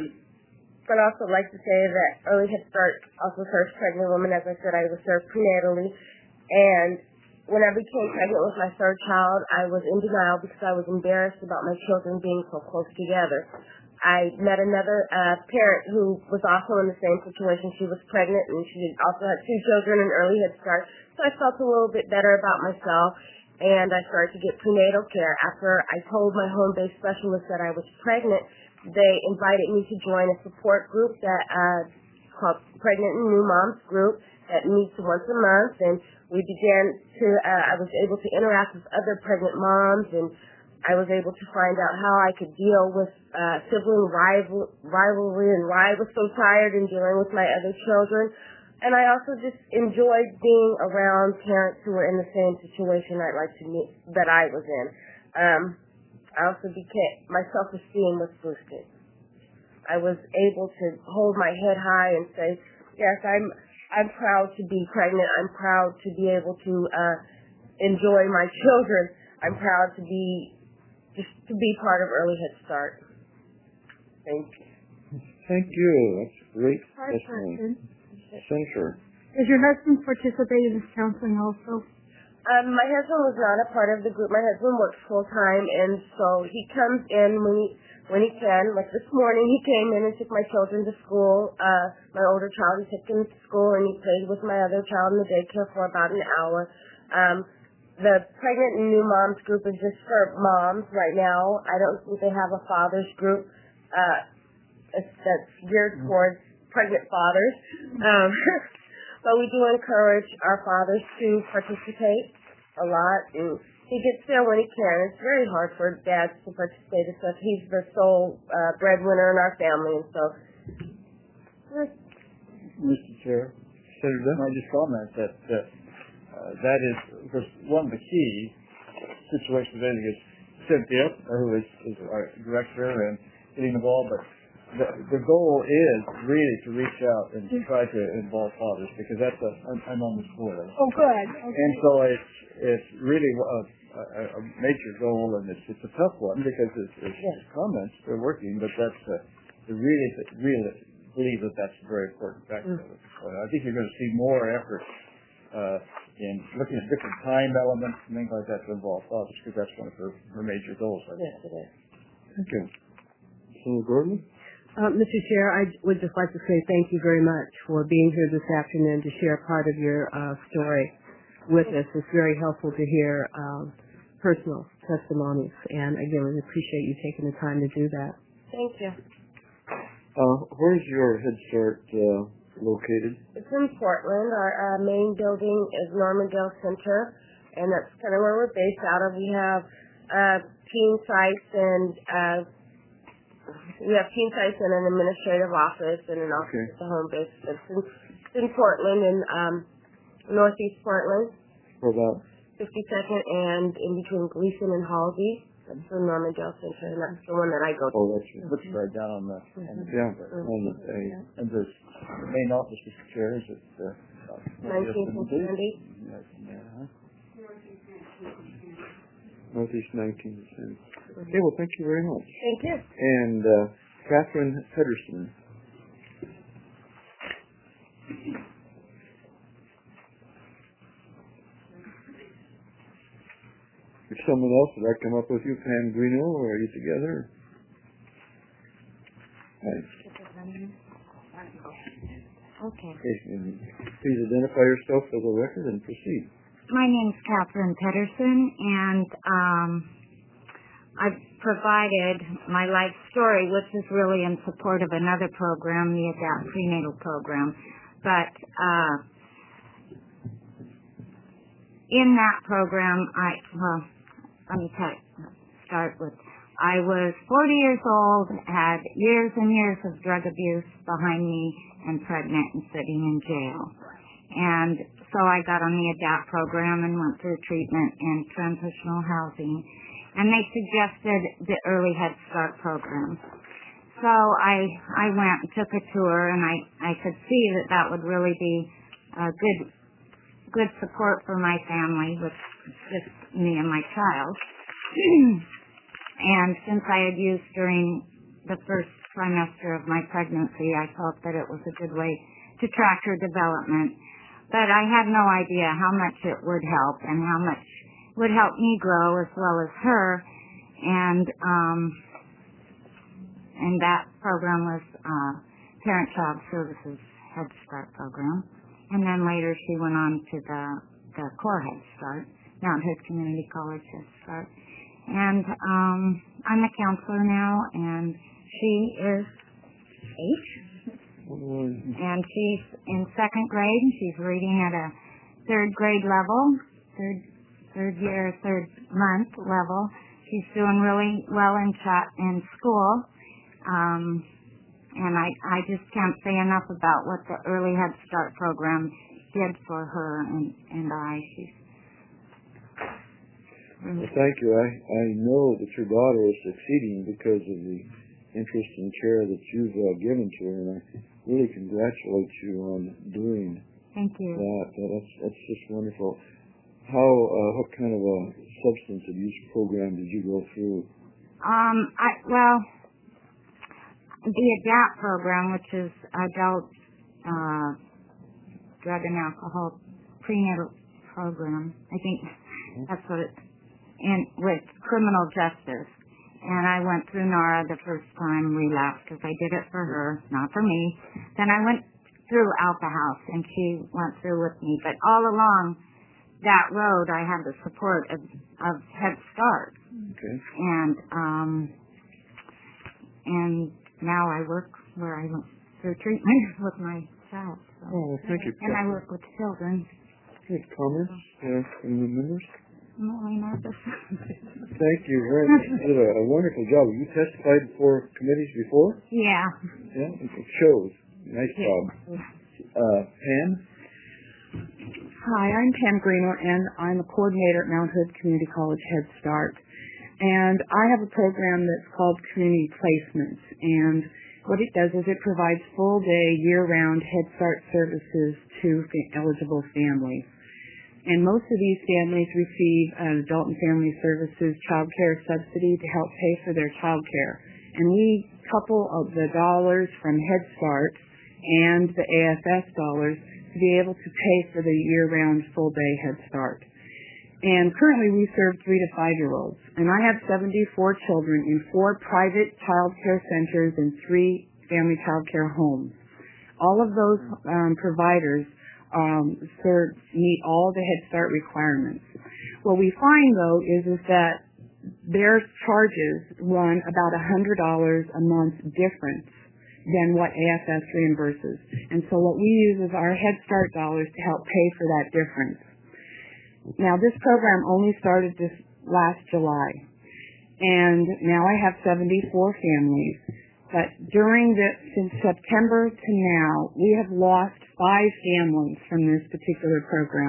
but I also like to say that Early Head Start also serves pregnant women. As I said, I was served prenatally. And when I became pregnant with my third child, I was in denial because I was embarrassed about my children being so close together. I met another uh, parent who was also in the same situation. She was pregnant, and she also had two children in Early Head Start. So I felt a little bit better about myself, and I started to get prenatal care. After I told my home-based specialist that I was pregnant, they invited me to join a support group that uh, called Pregnant and New Moms Group that meets once a month, and we began to, uh, I was able to interact with other pregnant moms, and I was able to find out how I could deal with uh, sibling rival, rivalry and why I was so tired in dealing with my other children. And I also just enjoyed being around parents who were in the same situation I'd like to meet, that I was in. Um, I also became, my self-esteem was boosted. I was able to hold my head high and say, yes, I'm I'm proud to be pregnant. I'm proud to be able to uh, enjoy my children. I'm proud to be just to be part of Early Head Start. Thank you. Thank you. That's great. Hard question. Senator. Does your husband participate in this counseling also? Um, my husband was not a part of the group. My husband works full time, and so he comes in when he when he can. Like this morning, he came in and took my children to school. Uh, my older child, he took him to school, and he played with my other child in the daycare for about an hour. Um, The Pregnant and New Moms group is just for moms right now. I don't think they have a fathers group uh, that's geared towards pregnant fathers. Um, but we do encourage our fathers to participate a lot. And he gets there when he can. It's very hard for dads to participate, except he's the sole uh, breadwinner in our family. And so, Mister Chair, Senator, I just comment that that, uh, that is because one of the key situations I think is Cynthia, who is, is our director and getting involved, but the, the goal is really to reach out and try to involve fathers because that's a, I'm, I'm on this board. Oh, good. Okay. And so it's it's really a, a, a major goal, and it's it's a tough one because it's, it's, it's comments they're working, but that's a, the really really believe that that's a very important factor. Mm. So I think you're going to see more effort uh, in looking at different time elements and things like that to involve fathers because that's one of her, her major goals. I think. yes, it is. Thank you. Senator Gordon. Uh, Mister Chair, I would just like to say thank you very much for being here this afternoon to share part of your uh, story with us. It's very helpful to hear um, personal testimonies, and again, we appreciate you taking the time to do that. Thank you. Uh, where's your Head Start uh, located? It's in Portland. Our uh, main building is Normandale Center, and that's kind of where we're based out of. We have uh, teen sites and uh, we have teen sites and an administrative office and an office Okay. at the home base. It's in, it's in Portland, in um, northeast Portland. Where about? fifty-second and in between Gleason and Halsey. That's the Normandale Center, and that's the one that I go to. Oh, that's right. Looks right down on the, on the Yeah, on the, uh, and the main office, Mister Chair, is at uh, Nineteenth and Sandy. Yeah. Northeast nineteenth and Okay, well, thank you very much. Thank you. And uh, Catherine Pedersen. If someone else would like to come up with you, Pam Greeno, or are you together? Right. Okay. Okay, and please identify yourself for the record and proceed. My name's Catherine Pedersen, and um, I've provided my life story, which is really in support of another program, the ADAPT prenatal program. But uh, in that program, I, well, let me tell you, start with, I was forty years old, had years and years of drug abuse behind me, and pregnant and sitting in jail. And so I got on the ADAPT program and went through treatment in transitional housing. And they suggested the Early Head Start program. So I I went and took a tour, and I, I could see that that would really be a good good support for my family with just me and my child. And since I had used during the first trimester of my pregnancy, I felt that it was a good way to track her development. But I had no idea how much it would help and how much would help me grow as well as her. And um, and that program was uh, Parent Child Services Head Start program. And then later she went on to the, the Core Head Start, Mount Hood Community College Head Start. And um, I'm a counselor now, and she is eight. And she's in second grade, and she's reading at a third grade level, third third year, third month level. She's doing really well in chat in school. Um, and I, I just can't say enough about what the Early Head Start program did for her and, and I. She's really well, thank you. I, I know that your daughter is succeeding because of the interest and care that you've uh, given to her, and I really congratulate you on doing Thank you. that. Uh, that's, that's just wonderful. How, uh, what kind of a substance abuse program did you go through? Um, I, well, the ADAPT program, which is Adult uh, Drug and Alcohol Prenatal Program, I think that's what it, and with criminal justice. And I went through NARA the first time, relapsed, because I did it for her, not for me. Then I went through Alpha House, and she went through with me. But all along that road, I had the support of, of Head Start. Okay. And um, and now I work where I went through treatment with my child. So. Oh, well, thank you. And I work with children. Good comments uh, from the members? I'm really nervous. Thank you very much. You did a, a wonderful job. You testified before committees before? Yeah. Yeah, it shows. Nice Yeah. job. Uh, Pam? Hi, I'm Pam Greeno, and I'm a coordinator at Mount Hood Community College Head Start. And I have a program that's called Community Placements. And what it does is it provides full-day, year-round Head Start services to fa- eligible families. And most of these families receive an Adult and Family Services child care subsidy to help pay for their child care. And we couple of the dollars from Head Start and the A F S dollars to be able to pay for the year-round full-day Head Start. And currently we serve three to five-year-olds. And I have seventy-four children in four private child care centers and three family child care homes. All of those um, providers um, serve, meet all the Head Start requirements. What we find, though, is, is that their charges run about one hundred dollars a month difference than what A F S reimburses. And so what we use is our Head Start dollars to help pay for that difference. Now, this program only started this last July, and now I have seventy-four families. But during the, since September to now, we have lost five families from this particular program.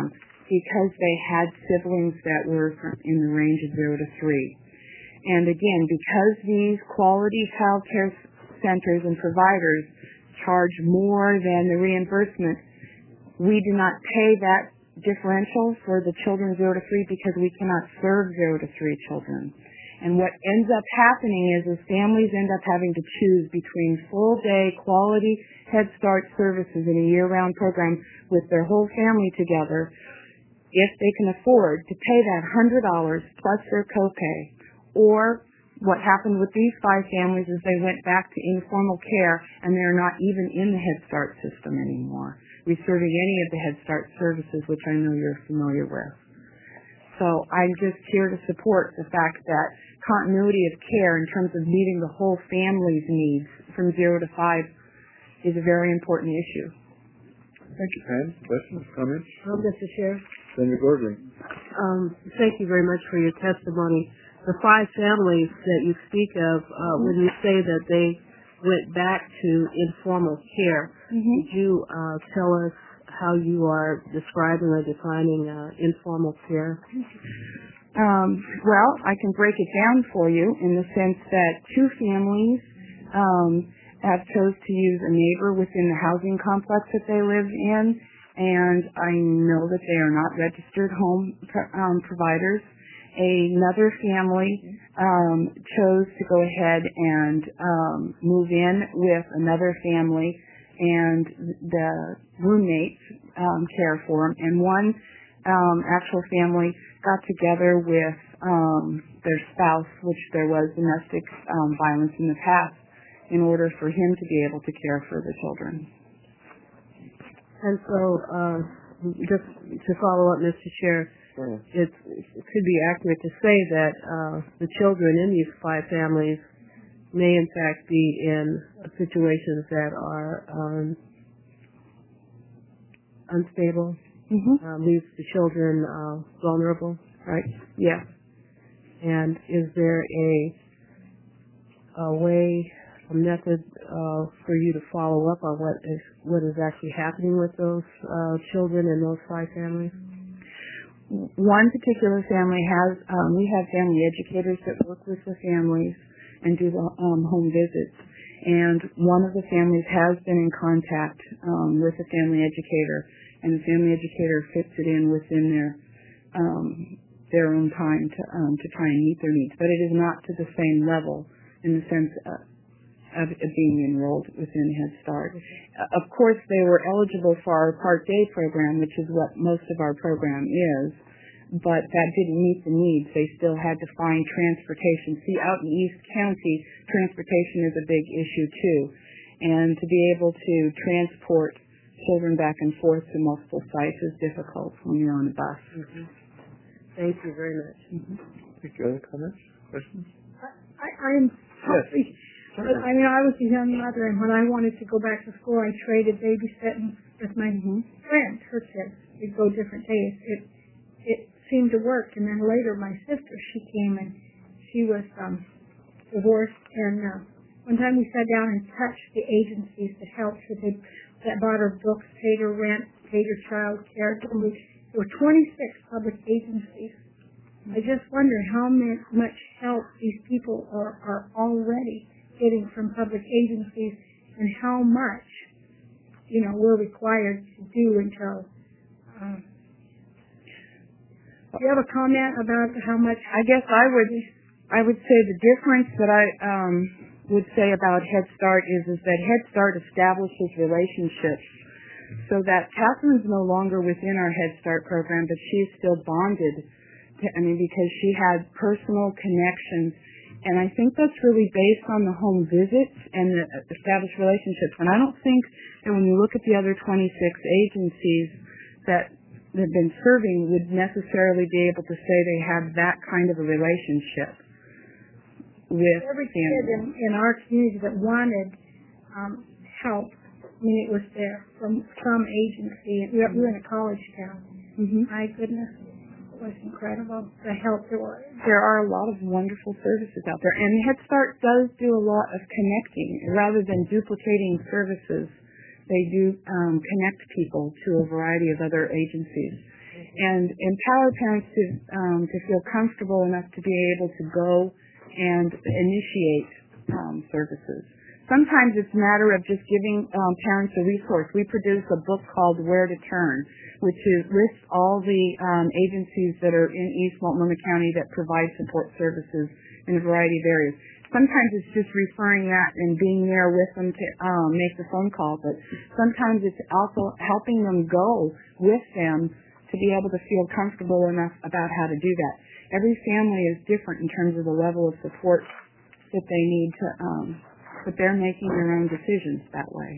because they had siblings that were in the range of zero to three. And again, because these quality child care centers and providers charge more than the reimbursement, we do not pay that differential for the children zero to three because we cannot serve zero to three children. And what ends up happening is, is families end up having to choose between full-day quality Head Start services in a year-round program with their whole family together, if they can afford to pay that one hundred dollars plus their copay. Or what happened with these five families is they went back to informal care, and they're not even in the Head Start system anymore, receiving any of the Head Start services, which I know you're familiar with. So I'm just here to support the fact that continuity of care in terms of meeting the whole family's needs from zero to five is a very important issue. Thank you, Pam. Questions, comments? Um, Mister Chair. Senator Gordley. Um, thank you very much for your testimony. The five families that you speak of, uh, when you say that they went back to informal care, mm-hmm. could you uh, tell us how you are describing or defining uh, informal care? Um, well, I can break it down for you in the sense that two families um, have chose to use a neighbor within the housing complex that they live in, and I know that they are not registered home um, providers. Another family um, chose to go ahead and um, move in with another family, and the roommates um, care for them. And one um, actual family got together with um, their spouse, which there was domestic um, violence in the past, in order for him to be able to care for the children. And so, uh, just to follow up, Mister Chair, it's, it could be accurate to say that uh, the children in these five families may in fact be in situations that are um, unstable, mm-hmm. uh, leaves the children uh, vulnerable, right? Yes. And is there a, a way, a method uh, for you to follow up on what is what is actually happening with those uh, children in those five families? One particular family has, um, we have family educators that work with the families and do the um, home visits. And one of the families has been in contact um, with a family educator, and the family educator fits it in within their um, their own time to um, to try and meet their needs. But it is not to the same level in the sense of, of being enrolled within Head Start. Uh, of course, they were eligible for our Part Day program, which is what most of our program is, but that didn't meet the needs. They still had to find transportation. See, out in East County, transportation is a big issue too, and to be able to transport children back and forth to multiple sites is difficult when you're on a bus. Mm-hmm. Thank you very much. Mm-hmm. Thank you. Other comments? Questions? I, I'm sorry. But, I mean, I was a young mother, and when I wanted to go back to school, I traded babysitting with my mm-hmm. friend, her kids. We'd go different days. It it seemed to work, and then later my sister, she came, and she was um, divorced, and uh, one time we sat down and touched the agencies that helped her. They that bought her books, paid her rent, paid her child care. There were twenty-six public agencies. I just wonder how much help these people are, are already getting from public agencies, and how much, you know, we're required to do until. Um, do you have a comment about how much? I guess I would, I would say the difference that I um, would say about Head Start is is that Head Start establishes relationships, so that Catherine's no longer within our Head Start program, but she's still bonded. To, I mean, because she had personal connections. And I think that's really based on the home visits and the established relationships. And I don't think that when you look at the other twenty-six agencies that have been serving would necessarily be able to say they have that kind of a relationship with every families. kid in, in our community that wanted um, help. I mean, it was there from some agency. We were, we were in a college town. Mm-hmm. My goodness. Was incredible, the help there was. There are a lot of wonderful services out there, and Head Start does do a lot of connecting. Rather than duplicating services, they do um, connect people to a variety of other agencies. and empower parents to um, to feel comfortable enough to be able to go and initiate um, services. Sometimes it's a matter of just giving um, parents a resource. We produce a book called Where to Turn, which is lists all the um, agencies that are in East Multnomah County that provide support services in a variety of areas. Sometimes it's just referring that and being there with them to um, make the phone call, but sometimes it's also helping them go with them to be able to feel comfortable enough about how to do that. Every family is different in terms of the level of support that they need to, um, but they're making their own decisions that way.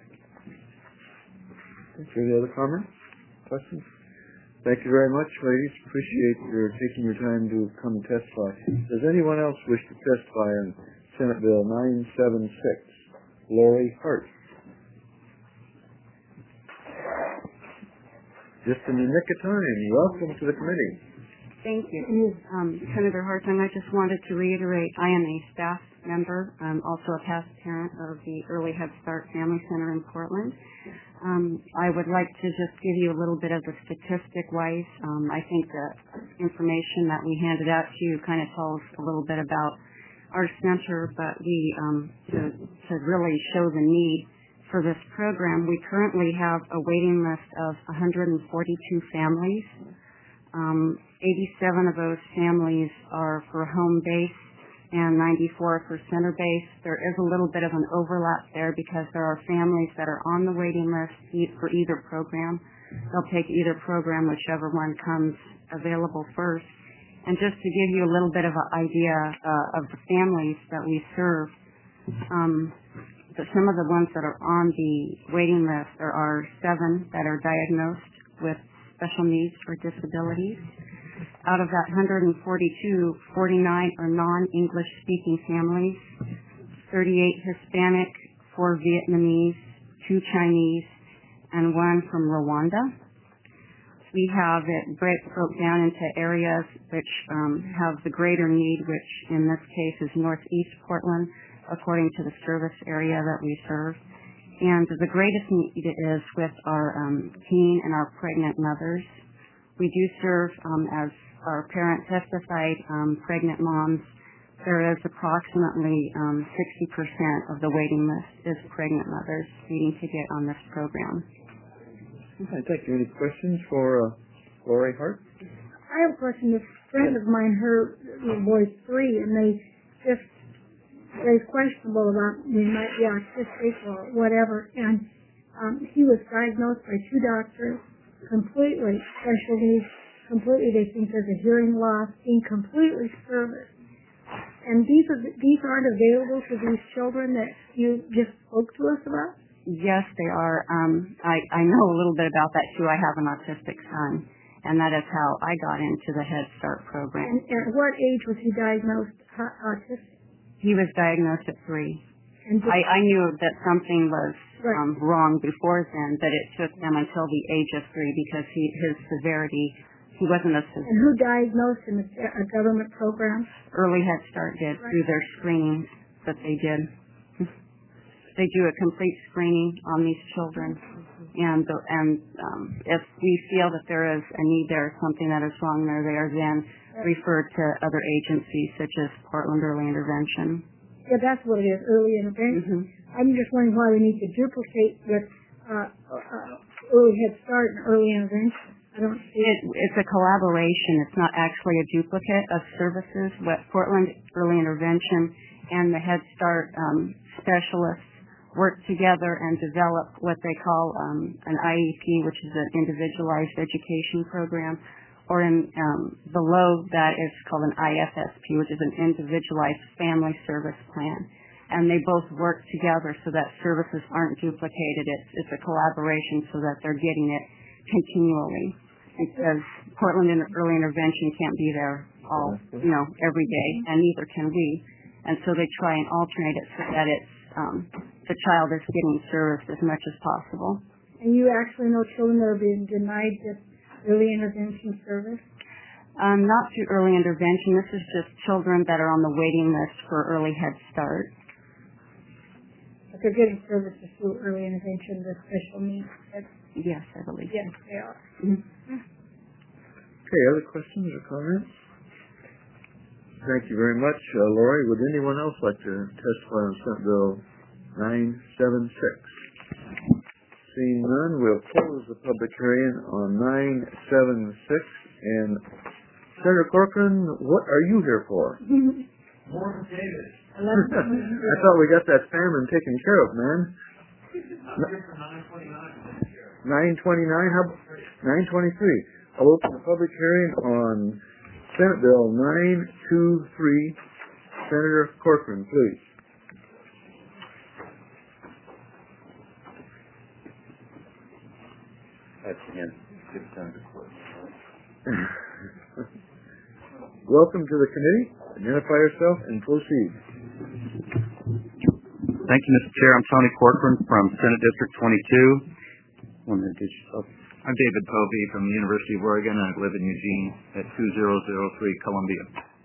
Any other comments? Questions? Thank you very much, ladies. Appreciate your taking your time to come and testify. Does anyone else wish to testify on Senate Bill nine seventy-six? Lori Hart. Just in the nick of time. Welcome to the committee. Thank you. Um, Senator Hartung, I just wanted to reiterate I am a staff member, um, also a past parent of the Early Head Start Family Center in Portland. Um, I would like to just give you a little bit of the statistic-wise. Um, I think the information that we handed out to you kind of tells a little bit about our center, but we, um, to, to really show the need for this program, we currently have a waiting list of one hundred forty-two families. Um, eighty-seven of those families are for home-based and ninety-four for center-based. There is a little bit of an overlap there because there are families that are on the waiting list for either program. They'll take either program, whichever one comes available first. And just to give you a little bit of an idea uh, of the families that we serve, um, the, some of the ones that are on the waiting list, there are seven that are diagnosed with special needs or disabilities. Out of that one hundred forty-two, forty-nine are non-English speaking families, thirty-eight Hispanic, four Vietnamese, two Chinese, and one from Rwanda. We have it break, broke down into areas which um, have the greater need, which in this case is Northeast Portland, according to the service area that we serve. And the greatest need is with our um, teen and our pregnant mothers. We do serve, um, as our parent testified, um, pregnant moms. There is approximately um, sixty percent of the waiting list is pregnant mothers needing to get on this program. Okay, thank you. Any questions for uh, Lori Hart? I have a question. This friend of mine, her little boy's three, and they just very questionable about we might be autistic or whatever. And um, he was diagnosed by two doctors, completely special needs, completely they think there's a hearing loss, being completely serviced. And these are these aren't available to these children that you just spoke to us about? Yes, they are. Um, I, I know a little bit about that too. I have an autistic son, and that is how I got into the Head Start program. And at what age was he diagnosed uh, autistic? He was diagnosed at three. And I, I knew that something was right. um, wrong before then, but it took them until the age of three because he, his severity, he wasn't a severe. And who diagnosed him? A government program? Early Head Start did, right. through their screenings that they did. They do a complete screening on these children, and the, and um, if we feel that there is a need there, something that is wrong there, they are then referred to other agencies such as Portland Early Intervention. Yeah, that's what it is, early intervention. Mm-hmm. I'm just wondering why we need to duplicate with uh, uh, Early Head Start and early intervention. I don't see it. It's a collaboration. It's not actually a duplicate of services. What Portland Early Intervention and the Head Start um, specialists work together and develop what they call um, an I E P, which is an individualized education program, or in um, below that is called an I F S P, which is an individualized family service plan. And they both work together so that services aren't duplicated. It's, it's a collaboration so that they're getting it continually. Because Portland Early Intervention can't be there all, you know, every day, and neither can we. And so they try and alternate it so that it's um, the child is getting service as much as possible. And you actually know children that are being denied this early intervention service? Um, not through early intervention. This is just children that are on the waiting list for Early Head Start. But they're getting services through early intervention, the special needs? Yes, I believe. Yes, they are. Mm-hmm. Okay, other questions or comments? Thank you very much, uh, Lori. Would anyone else like to testify on Senate Bill nine seventy-six? Seeing none, we'll close the public hearing on nine seventy-six. And Senator Corcoran, what are you here for? More potatoes. I thought we got that famine taken care of, man. nine twenty-nine, how nine twenty-three. I'll open the public hearing on Senate Bill nine twenty-three. Senator Corcoran, please. That's again. Good time to quit. Welcome to the committee. Identify yourself and proceed. Thank you, Mister Chair. I'm Tony Corcoran from Senate District twenty-two. One minute, yourself. I'm David Povey from the University of Oregon, and I live in Eugene at two thousand three Columbia.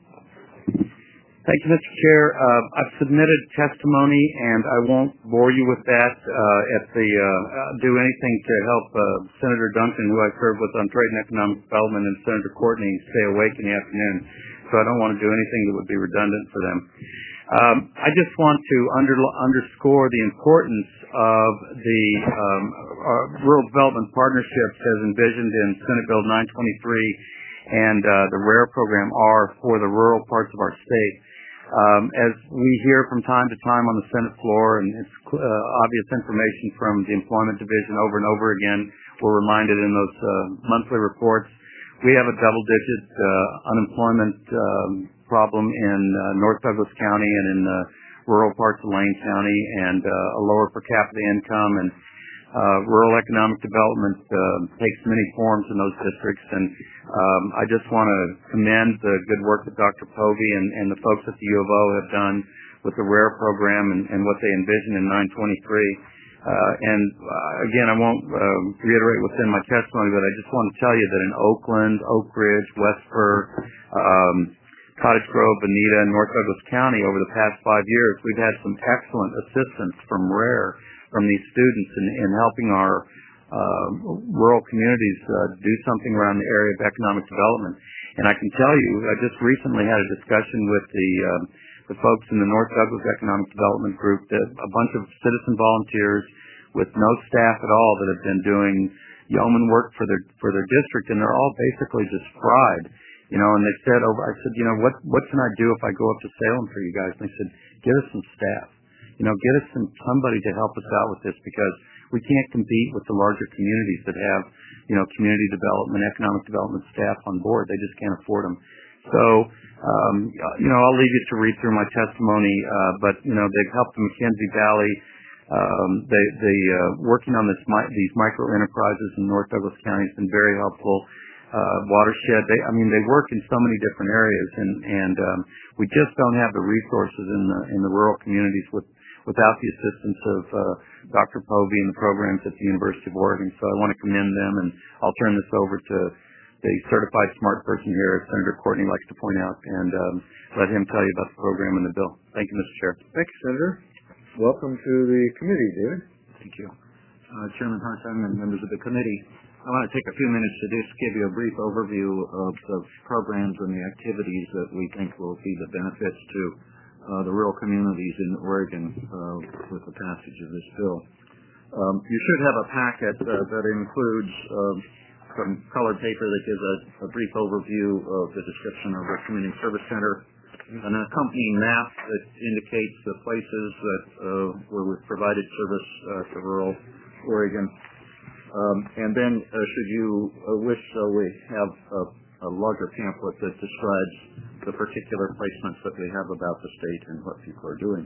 Thank you, Mister Chair. Uh, I've submitted testimony, and I won't bore you with that. Uh, at the uh, do anything to help uh, Senator Duncan, who I serve with on Trade and Economic Development, and Senator Courtney stay awake in the afternoon. So I don't want to do anything that would be redundant for them. Um, I just want to under, underscore the importance of the um, uh, Rural Development Partnerships as envisioned in Senate Bill nine twenty-three and uh, the RARE program are for the rural parts of our state. Um, as we hear from time to time on the Senate floor, and it's uh, obvious information from the Employment Division over and over again, we're reminded in those uh, monthly reports, we have a double-digit uh, unemployment um, problem in uh, North Douglas County and in the rural parts of Lane County, and uh, a lower per capita income, and uh, rural economic development uh, takes many forms in those districts. And um, I just want to commend the good work that Doctor Povey and, and the folks at the U of O have done with the RARE program and, and what they envision in nine twenty-three. Uh, and uh, again, I won't uh, reiterate what's in my testimony, but I just want to tell you that in Oakland, Oak Ridge, Westford, um, Cottage Grove, Bonita, and North Douglas County over the past five years, we've had some excellent assistance from RARE, from these students in, in helping our uh, rural communities uh, do something around the area of economic development. And I can tell you, I just recently had a discussion with the uh, the folks in the North Douglas Economic Development Group, that a bunch of citizen volunteers with no staff at all that have been doing yeoman work for their for their district, and they're all basically just fried. You know, and they said, over, I said, you know, what what can I do if I go up to Salem for you guys? And they said, get us some staff. You know, get us some somebody to help us out with this, because we can't compete with the larger communities that have, you know, community development, economic development staff on board. They just can't afford them. So, um, you know, I'll leave you to read through my testimony, uh, but, you know, they've helped the McKenzie Valley. Um, they, they, uh, working on this, these micro enterprises in North Douglas County has been very helpful. Uh, watershed, they, I mean, they work in so many different areas, and, and, um, we just don't have the resources in the, in the rural communities with, without the assistance of, uh, Doctor Povey and the programs at the University of Oregon. So I want to commend them, and I'll turn this over to the certified smart person here, as Senator Courtney likes to point out, and um, let him tell you about the program and the bill. Thank you, Mister Chair. Thank you, Senator. Welcome to the committee, David. Thank you. Uh, Chairman Hartung and members of the committee, I want to take a few minutes to just give you a brief overview of the programs and the activities that we think will be the benefits to uh, the rural communities in Oregon uh, with the passage of this bill. Um, you should have a packet uh, that includes uh, some colored paper that gives a, a brief overview of the description of the Community Service Center, an accompanying map that indicates the places that uh, where we've provided service uh, to rural Oregon. Um, and then, uh, should you uh, wish, so we have a, a larger pamphlet that describes the particular placements that we have about the state and what people are doing.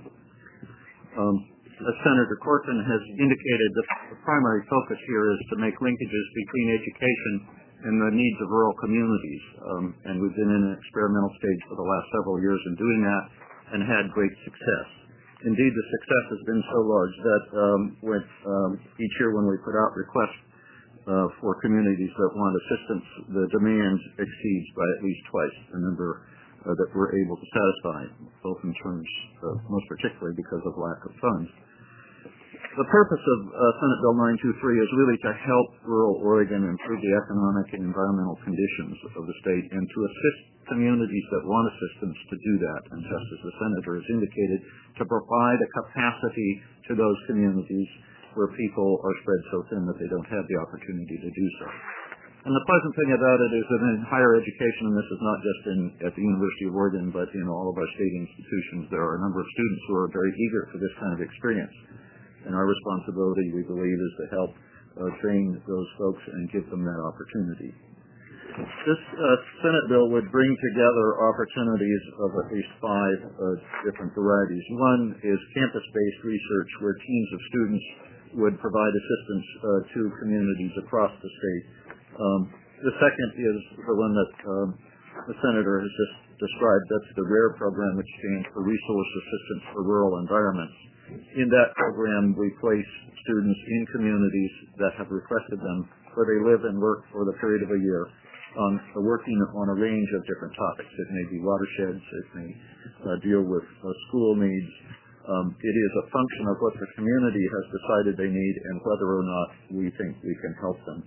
Um, As Senator Corcoran has indicated, the, the primary focus here is to make linkages between education and the needs of rural communities. Um, and we've been in an experimental stage for the last several years in doing that and had great success. Indeed, the success has been so large that um, with, um, each year when we put out requests uh, for communities that want assistance, the demand exceeds by at least twice the number uh, that we're able to satisfy, both in terms of, most particularly because of lack of funds. The purpose of uh, Senate Bill nine twenty-three is really to help rural Oregon improve the economic and environmental conditions of the state and to assist communities that want assistance to do that, and just as the Senator has indicated, to provide a capacity to those communities where people are spread so thin that they don't have the opportunity to do so. And the pleasant thing about it is that in higher education, and this is not just in, at the University of Oregon, but in all of our state institutions, there are a number of students who are very eager for this kind of experience. And our responsibility, we believe, is to help uh, train those folks and give them that opportunity. This uh, Senate bill would bring together opportunities of at least five uh, different varieties. One is campus-based research where teams of students would provide assistance uh, to communities across the state. Um, the second is the one that um, the Senator has just described. That's the RARE program, which stands for Resource Assistance for Rural Environments. In that program, we place students in communities that have requested them, where they live and work for the period of a year, um, working on a range of different topics. It may be watersheds, it may uh, deal with uh, school needs. Um, it is a function of what the community has decided they need and whether or not we think we can help them.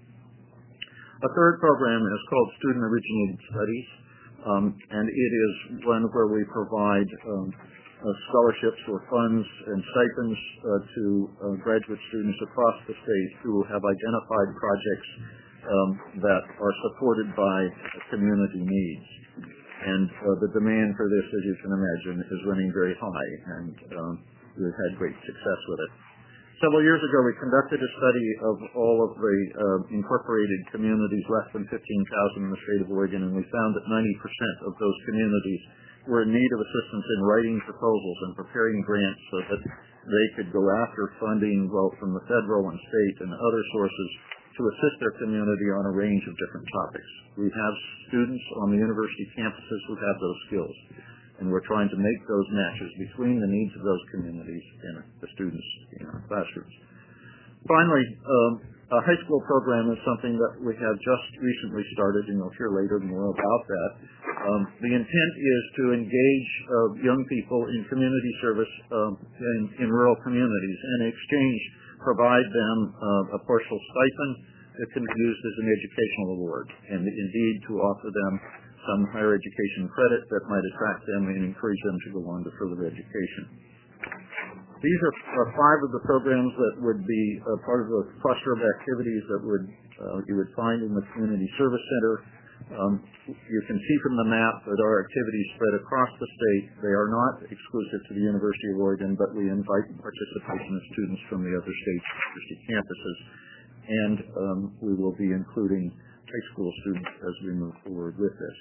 A third program is called Student Originated Studies, um, and it is one where we provide um, uh, scholarships or funds and stipends uh, to uh, graduate students across the state who have identified projects um, that are supported by community needs. And uh, the demand for this, as you can imagine, is running very high, and um, we've had great success with it. Several years ago, we conducted a study of all of the uh, incorporated communities, less than fifteen thousand in the state of Oregon, and we found that ninety percent of those communities were in need of assistance in writing proposals and preparing grants so that they could go after funding both from the federal and state and other sources to assist their community on a range of different topics. We have students on the university campuses who have those skills, and we're trying to make those matches between the needs of those communities and the students in our classrooms. Finally, um, a high school program is something that we have just recently started, and you'll hear later more about that. Um, the intent is to engage uh, young people in community service um, in, in rural communities, and in exchange provide them uh, a partial stipend that can be used as an educational award, and indeed to offer them some higher education credit that might attract them and encourage them to go on to further education. These are, are five of the programs that would be uh, part of the cluster of activities that would uh, you would find in the Community Service Center. Um, you can see from the map that our activities spread across the state. They are not exclusive to the University of Oregon, but we invite participation of students from the other state university campuses, and um, we will be including high school students as we move forward with this.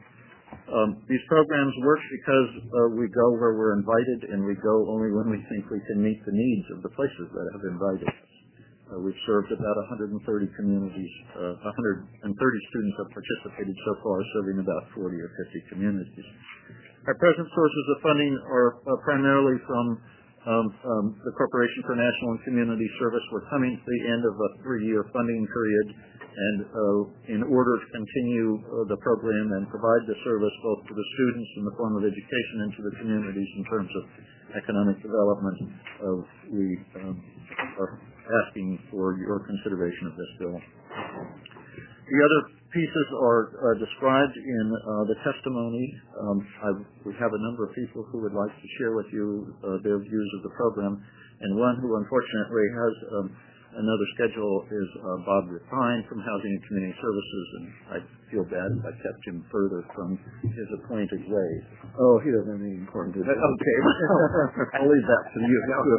Um, these programs work because uh, we go where we're invited, and we go only when we think we can meet the needs of the places that have invited us. Uh, we've served about one hundred thirty communities. Uh, one hundred thirty students have participated so far, serving about forty or fifty communities. Our present sources of funding are uh, primarily from um, um, the Corporation for National and Community Service. We're coming to the end of a three-year funding period, and uh, in order to continue uh, the program and provide the service both to the students in the form of education and to the communities in terms of economic development, uh, we um, are asking for your consideration of this bill. The other pieces are uh, described in uh, the testimony. Um, I've, we have a number of people who would like to share with you uh, their views of the program, and one who unfortunately has um, another schedule is uh, Bob Rapine from Housing and Community Services, and I feel bad if I kept him further from his appointed ways. Oh, he doesn't have anything important to do. Okay, I'll leave that to you.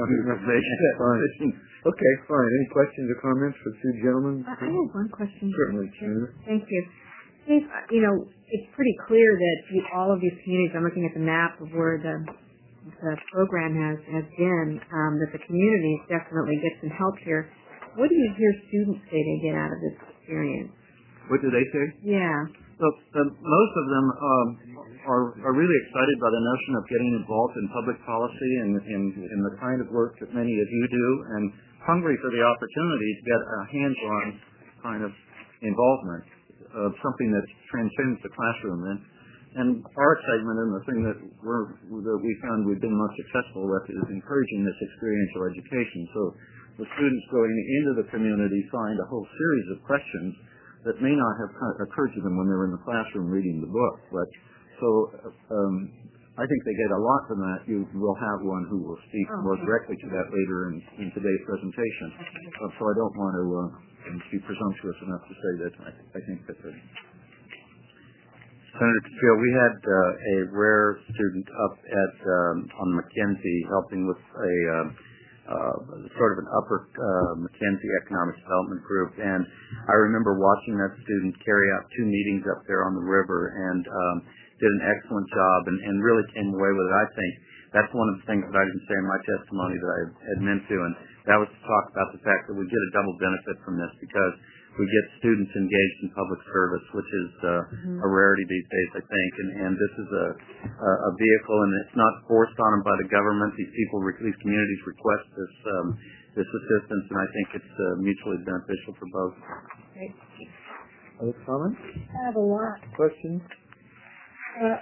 Fine. Okay, fine. Any questions or comments for the two gentlemen? I have one question. Certainly, Senator. Thank you. Dave, you know, it's pretty clear that you, all of these communities, I'm looking at the map of where the the program has, has been, um, that the communities definitely get some help here. What do you hear students say they get out of this experience? What do they say? Yeah. So uh, most of them um, are, are really excited by the notion of getting involved in public policy and in, in the kind of work that many of you do, and hungry for the opportunity to get a hands-on kind of involvement, uh, something that transcends the classroom. And And our excitement and the thing that we're, that we found we've been most successful with is encouraging this experiential education. So the students going into the community find a whole series of questions that may not have occurred to them when they were in the classroom reading the book. But so um, I think they get a lot from that. You will have one who will speak oh, more directly to that later in, in today's presentation. Uh, so I don't want to uh, be presumptuous enough to say that I, I think that the Senator Tashio, we had uh, a rare student up at um, on McKenzie helping with a uh, uh, sort of an upper uh, McKenzie Economic Development Group, and I remember watching that student carry out two meetings up there on the river and um, did an excellent job and, and really came away with it. I think that's one of the things that I didn't say in my testimony that I had meant to, and that was to talk about the fact that we get a double benefit from this because we get students engaged in public service, which is uh, mm-hmm. a rarity these days, I think. And, and this is a, a vehicle, and it's not forced on them by the government. These people, these communities request this um, this assistance, and I think it's uh, mutually beneficial for both. Okay. Other comments? I have a lot. Questions? Uh,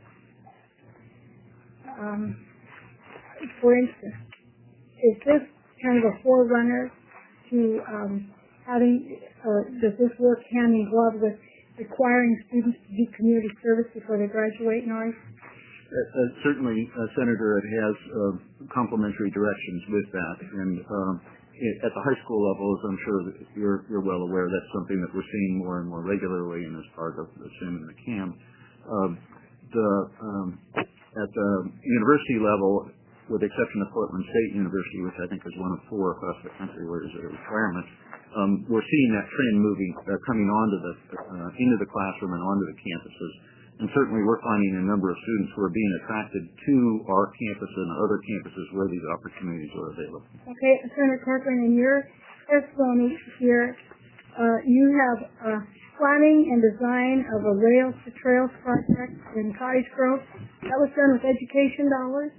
um, for instance, is this kind of a forerunner to um, having, or does this work hand in glove with requiring students to do community service before they graduate in ours? Uh, uh, certainly, uh, Senator, it has uh, complementary directions with that. And um, it, at the high school level, as I'm sure that you're, you're well aware, that's something that we're seeing more and more regularly and as part of the SIM and the C A M. Uh, the, um, at the university level, with the exception of Portland State University, which I think is one of four across the country where there's a requirement, Um, we're seeing that trend moving, uh, coming onto the, uh, into the classroom and onto the campuses. And certainly we're finding a number of students who are being attracted to our campus and other campuses where these opportunities are available. Okay, Senator Corcoran, in your testimony here, uh, you have uh, planning and design of a Rails to Trails project in Cottage Grove. That was done with education dollars?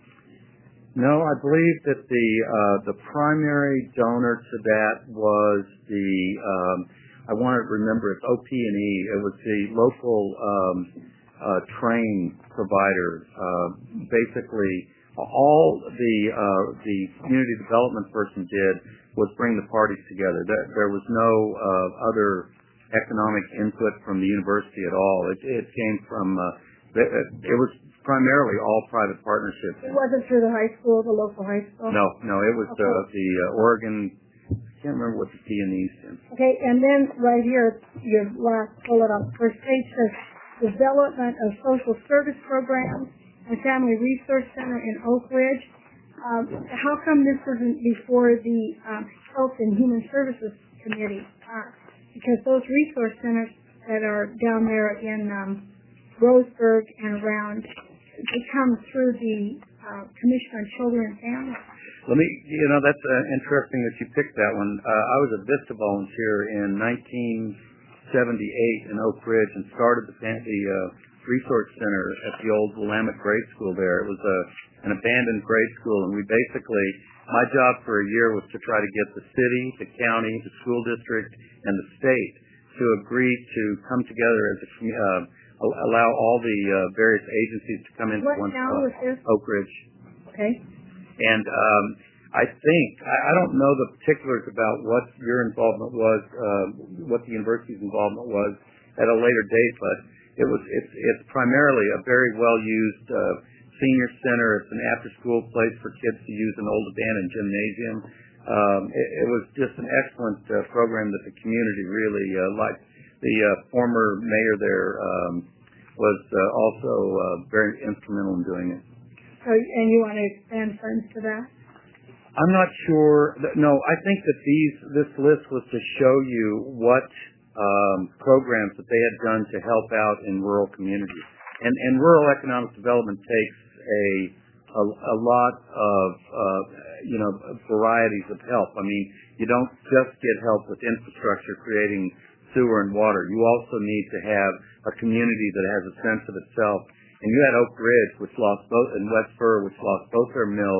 No, I believe that the uh, the primary donor to that was the um, I want to remember it's O P and E. It was the local um, uh, train provider. Uh, basically, all the uh, the community development person did was bring the parties together. There, there was no uh, other economic input from the university at all. It, it came from uh, it, it was. Primarily all private partnerships. It wasn't through the high school, the local high school? No, no, it was okay. uh, the uh, Oregon, I can't remember what the P and E stands for. Okay, and then right here, your last bullet on the first page says development of social service programs and family resource center in Oak Ridge. Um, how come this isn't before the um, Health and Human Services Committee? Uh, because those resource centers that are down there in um, Roseburg and around, they come through the uh, Commission on Children and Families. Let me, you know, that's uh, interesting that you picked that one. Uh, I was a VISTA volunteer in nineteen seventy-eight in Oak Ridge and started the, the uh, resource center at the old Willamette Grade School there. It was a, an abandoned grade school, and we basically, my job for a year was to try to get the city, the county, the school district, and the state to agree to come together as a uh, allow all the uh, various agencies to come into what one town was this? Oak Ridge. Okay. And um, I think, I, I don't know the particulars about what your involvement was, uh, what the university's involvement was at a later date, but it was, it's, it's primarily a very well-used uh, senior center. It's an after-school place for kids to use an old abandoned gymnasium. Um, it, it was just an excellent uh, program that the community really uh, liked. The uh, former mayor there um, was uh, also uh, very instrumental in doing it. So, and you want to expand funds to that? I'm not sure. That, no, I think that these this list was to show you what um, programs that they had done to help out in rural communities. And, and rural economic development takes a a, a lot of uh, you know varieties of help. I mean, you don't just get help with infrastructure, creating sewer and water. You also need to have a community that has a sense of itself. And you had Oak Ridge, which lost both, and West Fur, which lost both their mills.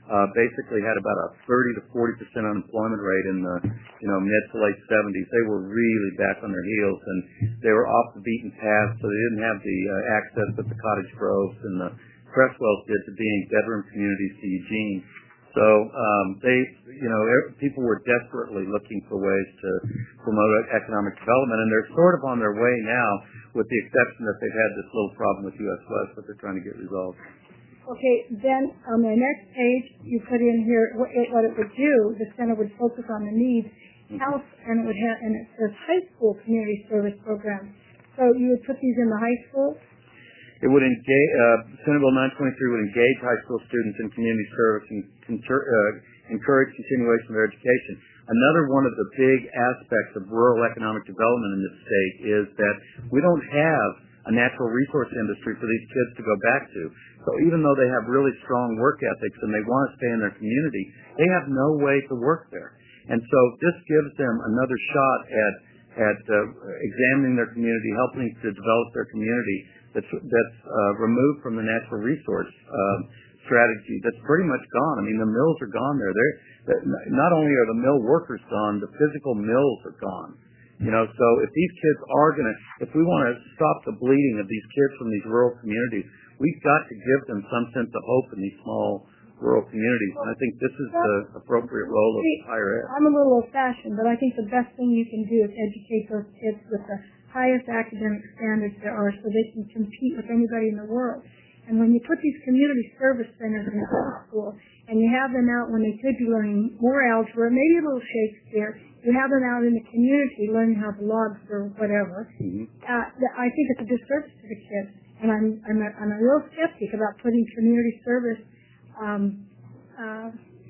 uh, basically had about a thirty to forty percent unemployment rate in the, you know, mid to late seventies. They were really back on their heels, and they were off the beaten path, so they didn't have the uh, access that the Cottage Groves and the Cresswells did to being bedroom communities to Eugene. So um, they, you know, people were desperately looking for ways to promote economic development, and they're sort of on their way now, with the exception that they've had this little problem with U S West that they're trying to get resolved. Okay, then on the next page, you put in here what it, what it would do. The center would focus on the needs, health, and it would have, and it says high school community service programs. So you would put these in the high school. It would engage, uh, Senate Bill nine twenty-three would engage high school students in community service and conter- uh, encourage continuation of their education. Another one of the big aspects of rural economic development in this state is that we don't have a natural resource industry for these kids to go back to. So even though they have really strong work ethics and they want to stay in their community, they have no way to work there. And so this gives them another shot at at uh, examining their community, helping to develop their community that's that's uh, removed from the natural resource uh, strategy that's pretty much gone. I mean, the mills are gone there. They're, not only are the mill workers gone, the physical mills are gone. You know, so if these kids are going to, if we want to stop the bleeding of these kids from these rural communities, we've got to give them some sense of hope in these small rural communities. And I think this is the appropriate role of higher ed. I'm a little old-fashioned, but I think the best thing you can do is educate those kids with the highest academic standards there are so they can compete with anybody in the world. And when you put these community service centers in high school and you have them out when they could be learning more algebra, maybe a little Shakespeare, you have them out in the community learning how to log or whatever, mm-hmm. uh, I think it's a disservice to the kids. And I'm, I'm, a, I'm a real skeptic about putting community service um, uh,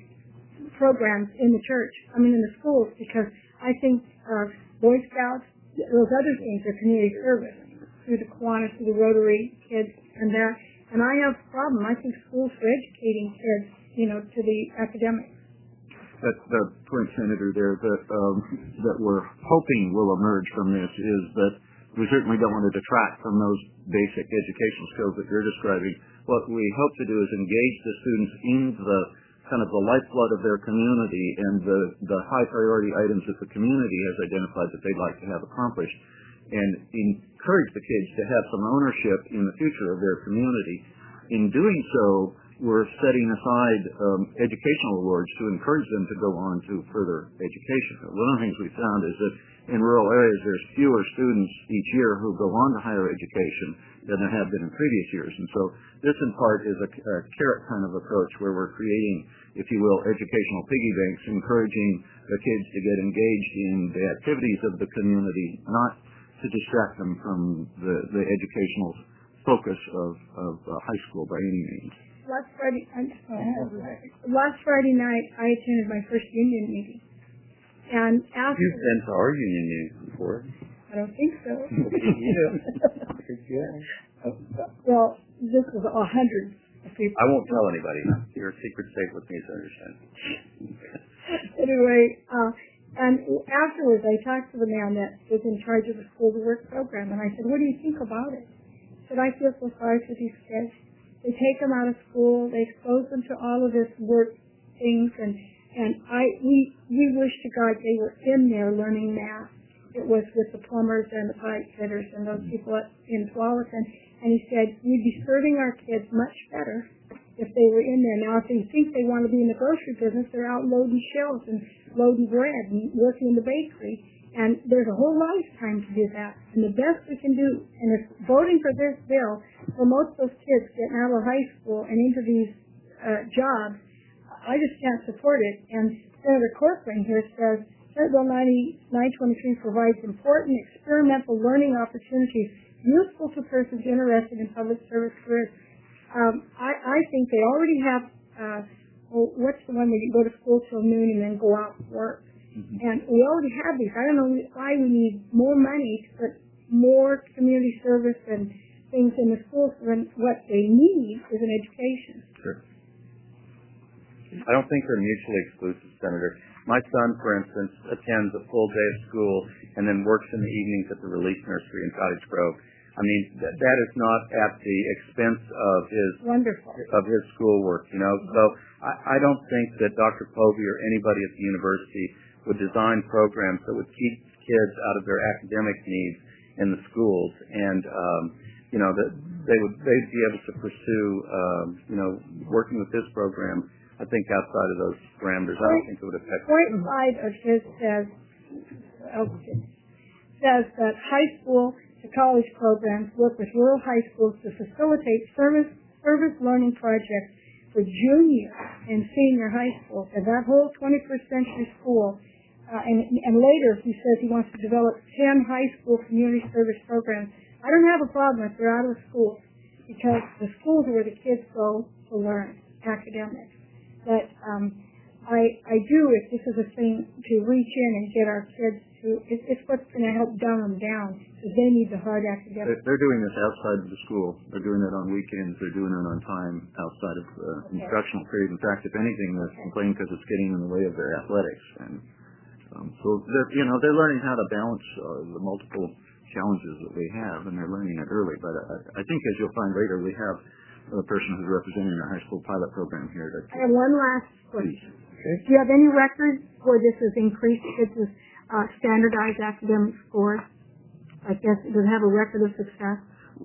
programs in the church, I mean in the schools, because I think uh, Boy Scouts, those other things are community service, through the Kiwanis, through the Rotary kids, and that. And I have a problem. I think schools are educating kids, you know, to the academics. That, the point, Senator, there that um, that we're hoping will emerge from this is that we certainly don't want to detract from those basic educational skills that you're describing. What we hope to do is engage the students in the kind of the lifeblood of their community and the, the high priority items that the community has identified that they'd like to have accomplished, and encourage the kids to have some ownership in the future of their community. In doing so, we're setting aside um, educational awards to encourage them to go on to further education. One of the things we found is that in rural areas there's fewer students each year who go on to higher education than there have been in previous years. And so this in part is a, a carrot kind of approach where we're creating, if you will, educational piggy banks, encouraging the kids to get engaged in the activities of the community, not to distract them from the, the educational focus of, of uh, high school by any means. Last Friday, uh, last Friday night, I attended my first union meeting, and after you've been to our union meeting before. I don't think so. Yeah. Well, this was a hundred people. I won't tell anybody. Your secret safe with me, so I understand. Anyway, uh, and afterwards, I talked to the man that was in charge of the school to work program, and I said, "What do you think about it?" He said, "I feel so sorry for these kids. They take them out of school, they expose them to all of this work things, and and I we we wish to God they were in there learning math. It was with the plumbers and the pipe fitters and those people in Tualatin." And he said, "We'd be serving our kids much better if they were in there. Now, if they think they want to be in the grocery business, they're out loading shelves and loading bread and working in the bakery. And there's a whole lifetime to do that. And the best we can do, and if voting for this bill promotes those kids getting out of high school and into these uh, jobs, I just can't support it." And Senator Corcoran here says, Senate Bill nine twenty-three provides important experimental learning opportunities useful to persons interested in public service careers. Um, I, I think they already have, uh, well, what's the one where you go to school till noon and then go out to work? Mm-hmm. And we already have these. I don't know why we need more money to put more community service and things in the schools when what they need is an education. Sure. I don't think they're mutually exclusive, Senator. My son, for instance, attends a full day of school and then works in the evenings at the Relief Nursery in Cottage Grove. I mean, th- that is not at the expense of his Wonderful. of his schoolwork, you know. So I, I don't think that Doctor Povey or anybody at the university would design programs that would keep kids out of their academic needs in the schools, and um, you know that they would they'd be able to pursue um, you know working with this program. I think outside of those parameters, I don't think it would affect. Point five of his says says that high school to college programs work with rural high schools to facilitate service service learning projects for junior and senior high schools. And that whole twenty-first century school, uh, and, and later he says he wants to develop ten high school community service programs. I don't have a problem if they're out of school, because the schools are where the kids go to learn academics. But um, I I do, if this is a thing to reach in and get our kids to, it, it's what's going to help dumb them down, because they need the hard academics. They're, they're doing this outside of the school. They're doing it on weekends. They're doing it on time outside of the okay. instructional period. In fact, if anything, they're okay. complaining because it's getting in the way of their athletics. And um, so, they're, you know, they're learning how to balance uh, the multiple challenges that we have, and they're learning it early. But I, I think, as you'll find later, we have a person who's representing our high school pilot program here. To, I have one last question. Okay. Do you have any records where this has increased kids' uh, standardized academic scores? I guess, does it have a record of success?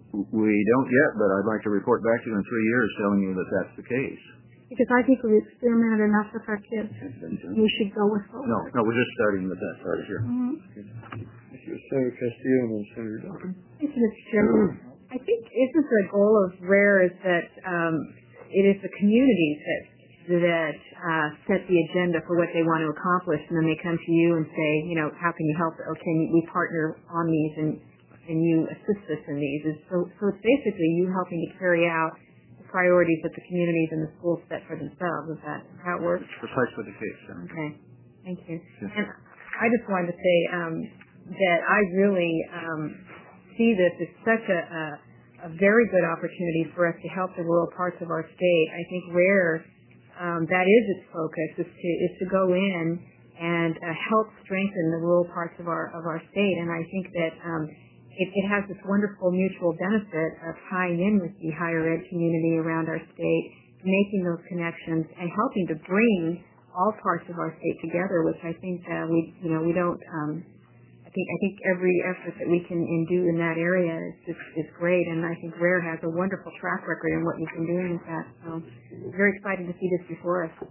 We don't yet, but I'd like to report back to you in three years telling you that that's the case. Because I think we've experimented enough with our kids. We should go with what No, no, we're just starting with that part here. Mm-hmm. Thank you, Senator Castillo and then Senator Duncan. Thank you, Mister Chairman. I think isn't the goal of RARE is that um, it is the communities that that uh, set the agenda for what they want to accomplish, and then they come to you and say, you know, how can you help? Or can we partner on these, and and you assist us in these? And so, so it's basically you helping to carry out the priorities that the communities and the schools set for themselves. Is that how it works? It's precisely the case. Yeah. Okay, thank you. Yes. And I just wanted to say um, that I really um, see this as such a, a a very good opportunity for us to help the rural parts of our state. I think RARE. Um, that is its focus, is to is to go in and uh, help strengthen the rural parts of our of our state. And I think that um, it, it has this wonderful mutual benefit of tying in with the higher ed community around our state, making those connections, and helping to bring all parts of our state together. Which I think uh, we you know we don't. Um, I think I think every effort that we can do in that area is just is great, and I think RARE has a wonderful track record in what you've been doing with that. So, I'm very excited to see this before us.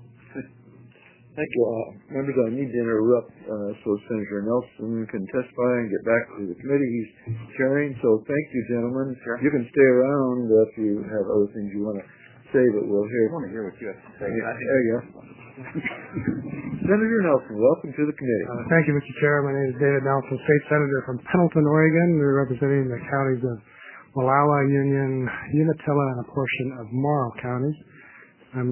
Thank you. Uh, members, I need to interrupt uh, so Senator Nelson can testify and get back to the committee he's chairing. So, thank you, gentlemen. Sure. You can stay around if you have other things you want to say, but we'll hear. I want to hear what you have to say. Yeah, there you go. Senator Nelson, welcome to the committee. Uh, thank you, Mister Chair. My name is David Nelson, State Senator from Pendleton, Oregon. We're representing the counties of Wallowa, Union, Umatilla, and a portion of Morrow counties. Um,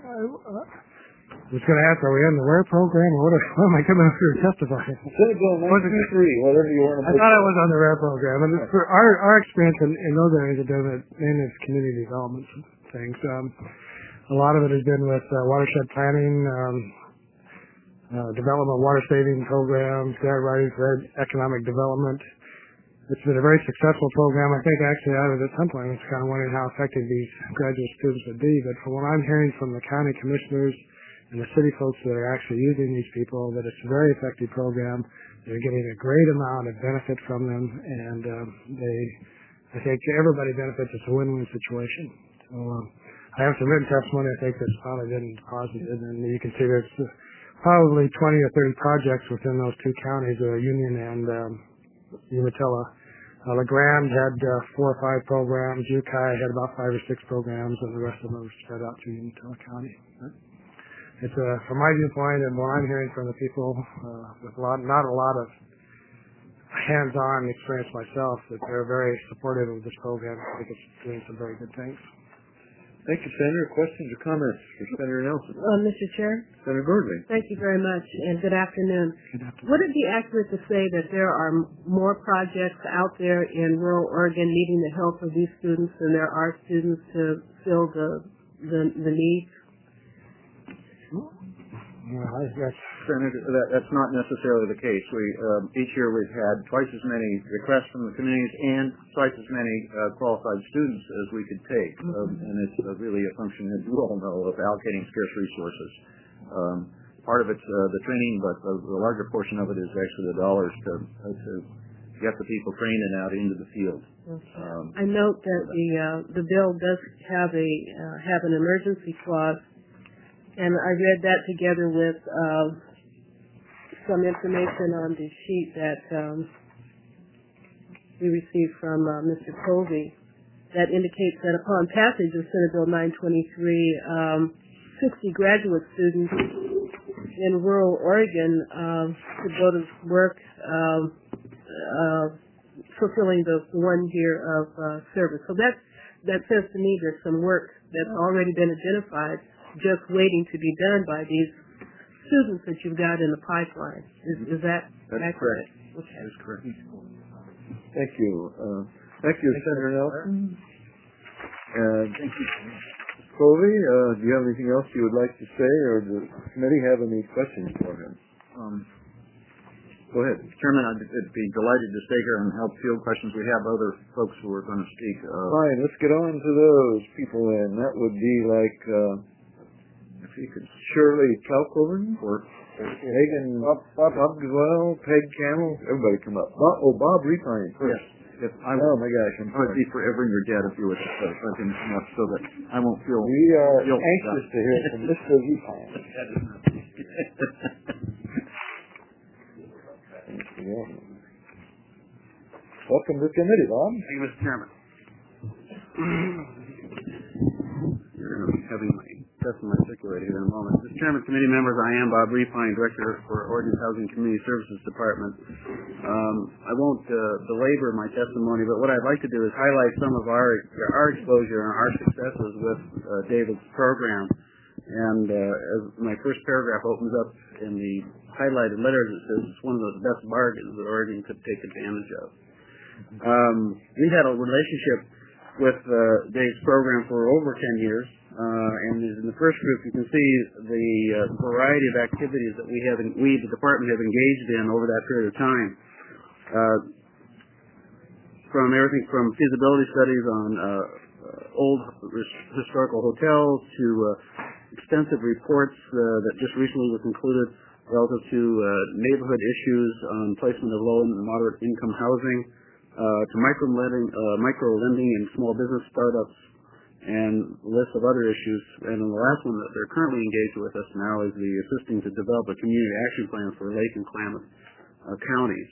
I was going to ask, are we in the WARE program, or what, are, what am I coming up here to testify? Senate Bill nine twenty-three, whatever you want to I thought it was on the WARE program. And for our, our experience in, in those areas have been with mainly community development things. Um, a lot of it has been with uh, watershed planning, um, uh, development of water saving programs, grant writing for economic development. It's been a very successful program. I think actually I was at some point I was kind of wondering how effective these graduate students would be. But from what I'm hearing from the county commissioners and the city folks that are actually using these people, that it's a very effective program. They're getting a great amount of benefit from them, and um, they, I think everybody benefits. It's a win-win situation. So um, I have some written testimony. I think that's probably been deposited, and you can see there's probably twenty or thirty projects within those two counties, uh, Union and um, Umatilla. Uh, LeGrand had uh, four or five programs. Ukai had about five or six programs, and the rest of them were spread out through Umatilla County. It's uh, from my viewpoint, and what I'm hearing from the people, uh, with a lot, not a lot of hands-on experience myself, that they're very supportive of this program. I think it's doing some very good things. Thank you, Senator. Questions or comments for Senator Nelson? Uh, Mister Chair? Senator Gordley. Thank you very much, and good afternoon. Good afternoon. Would it be accurate to say that there are more projects out there in rural Oregon needing the help of these students than there are students to fill the the, the needs? Senator, that, that's not necessarily the case. We um, each year we've had twice as many requests from the communities and twice as many uh, qualified students as we could take, um, and it's uh, really a function, as you all know, of allocating scarce resources. Um, part of it's uh, the training, but the, the larger portion of it is actually the dollars to uh, to get the people trained and out into the field. Okay. Um, I note that the uh, the bill does have a uh, have an emergency clause, and I read that together with uh, some information on the sheet that um, we received from uh, Mister Povey that indicates that upon passage of Senate Bill nine twenty-three, um, sixty graduate students in rural Oregon uh, could go to work um, uh, fulfilling the one year of uh, service. So that that says to me there's some work that's already been identified, just waiting to be done by these students that you've got in the pipeline. Is, is that That's accurate? correct. Okay. That is correct. Thank you. Uh, thank you, Senator Nelson. Uh, thank you. Colby, uh, do you have anything else you would like to say, or does the committee have any questions for him? Um, Go ahead. Chairman, I'd, I'd be delighted to stay here and help field questions. We have other folks who are going to speak. Uh, Fine, let's get on to those people then. That would be like, uh, if you could, Shirley Kalkoven or Hagen Bob, Bob, Bob Gazelle, Peg Camel, everybody come up. Bob, oh, Bob Repine first. Yes. If I, oh my gosh, I'm I would be forever in your debt if you were to say so I can come up so that I won't feel. We are feel anxious to hear from Mister Repine. Welcome to the committee, Bob. Thank you, Mister Chairman. You're going to be having my testimony articulated here in a moment. Mister Chairman, committee members, I am Bob Repine, Director for Oregon's Housing and Community Services Department. Um, I won't uh, belabor my testimony, but what I'd like to do is highlight some of our our exposure and our successes with uh, David's program. And uh, as my first paragraph opens up in the highlighted letters, it says it's one of those best bargains that Oregon could take advantage of. Um, we had a relationship with uh, Dave's program for over ten years, uh, and in the first group you can see the uh, variety of activities that we have, in, we the department have engaged in over that period of time. Uh, from everything from feasibility studies on uh, uh, old historical hotels to uh, extensive reports uh, that just recently were concluded relative to uh, neighborhood issues on placement of low and moderate income housing, uh, to micro lending, uh, micro lending and small business startups, and lists of other issues. And then the last one that they're currently engaged with us now is the assisting to develop a community action plan for Lake and Klamath uh, counties.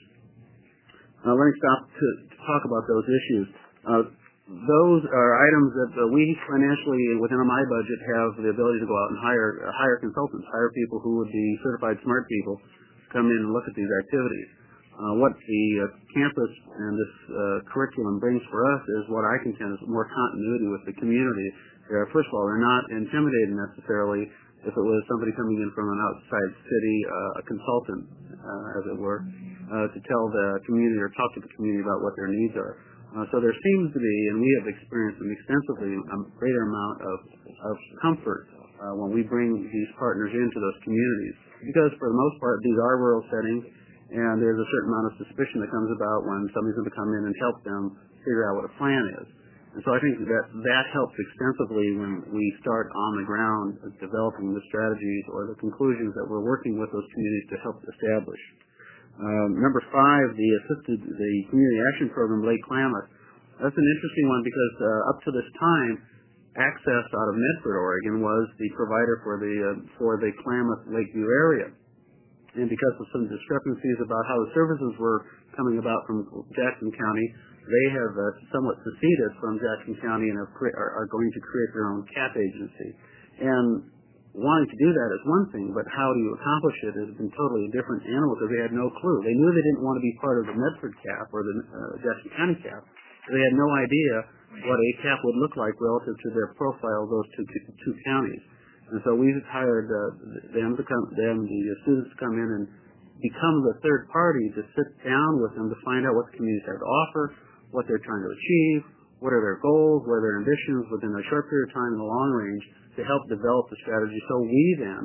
Now let me stop to, to talk about those issues. Uh, those are items that uh, we financially, within my budget, have the ability to go out and hire uh, hire consultants, hire people who would be certified smart people to come in and look at these activities. Uh, what the uh, campus and this uh, curriculum brings for us is what I contend is more continuity with the community. They're, first of all, they're not intimidating necessarily if it was somebody coming in from an outside city, uh, a consultant, uh, as it were, uh, to tell the community or talk to the community about what their needs are. Uh, so there seems to be, and we have experienced them extensively, a greater amount of, of comfort uh, when we bring these partners into those communities. Because for the most part, these are rural settings, and there's a certain amount of suspicion that comes about when somebody's going to come in and help them figure out what a plan is. And so I think that that helps extensively when we start on the ground developing the strategies or the conclusions that we're working with those communities to help establish. Um, number five, the assisted, the community action program, Lake Klamath. That's an interesting one because uh, up to this time, Access out of Medford, Oregon, was the provider for the uh, for the Klamath Lakeview area. And because of some discrepancies about how the services were coming about from Jackson County, they have uh, somewhat seceded from Jackson County and have cre- are, are going to create their own C A P agency. And wanting to do that is one thing, but how do you accomplish it has been totally a different animal because they had no clue. They knew they didn't want to be part of the Medford C A P or the uh, Jackson County C A P. They had no idea what a C A P would look like relative to their profile of those two, two counties. And so we've hired uh, them to come, them, the students to come in and become the third party to sit down with them to find out what the communities have to offer, what they're trying to achieve, what are their goals, what are their ambitions within a short period of time and a long range to help develop the strategy. So we then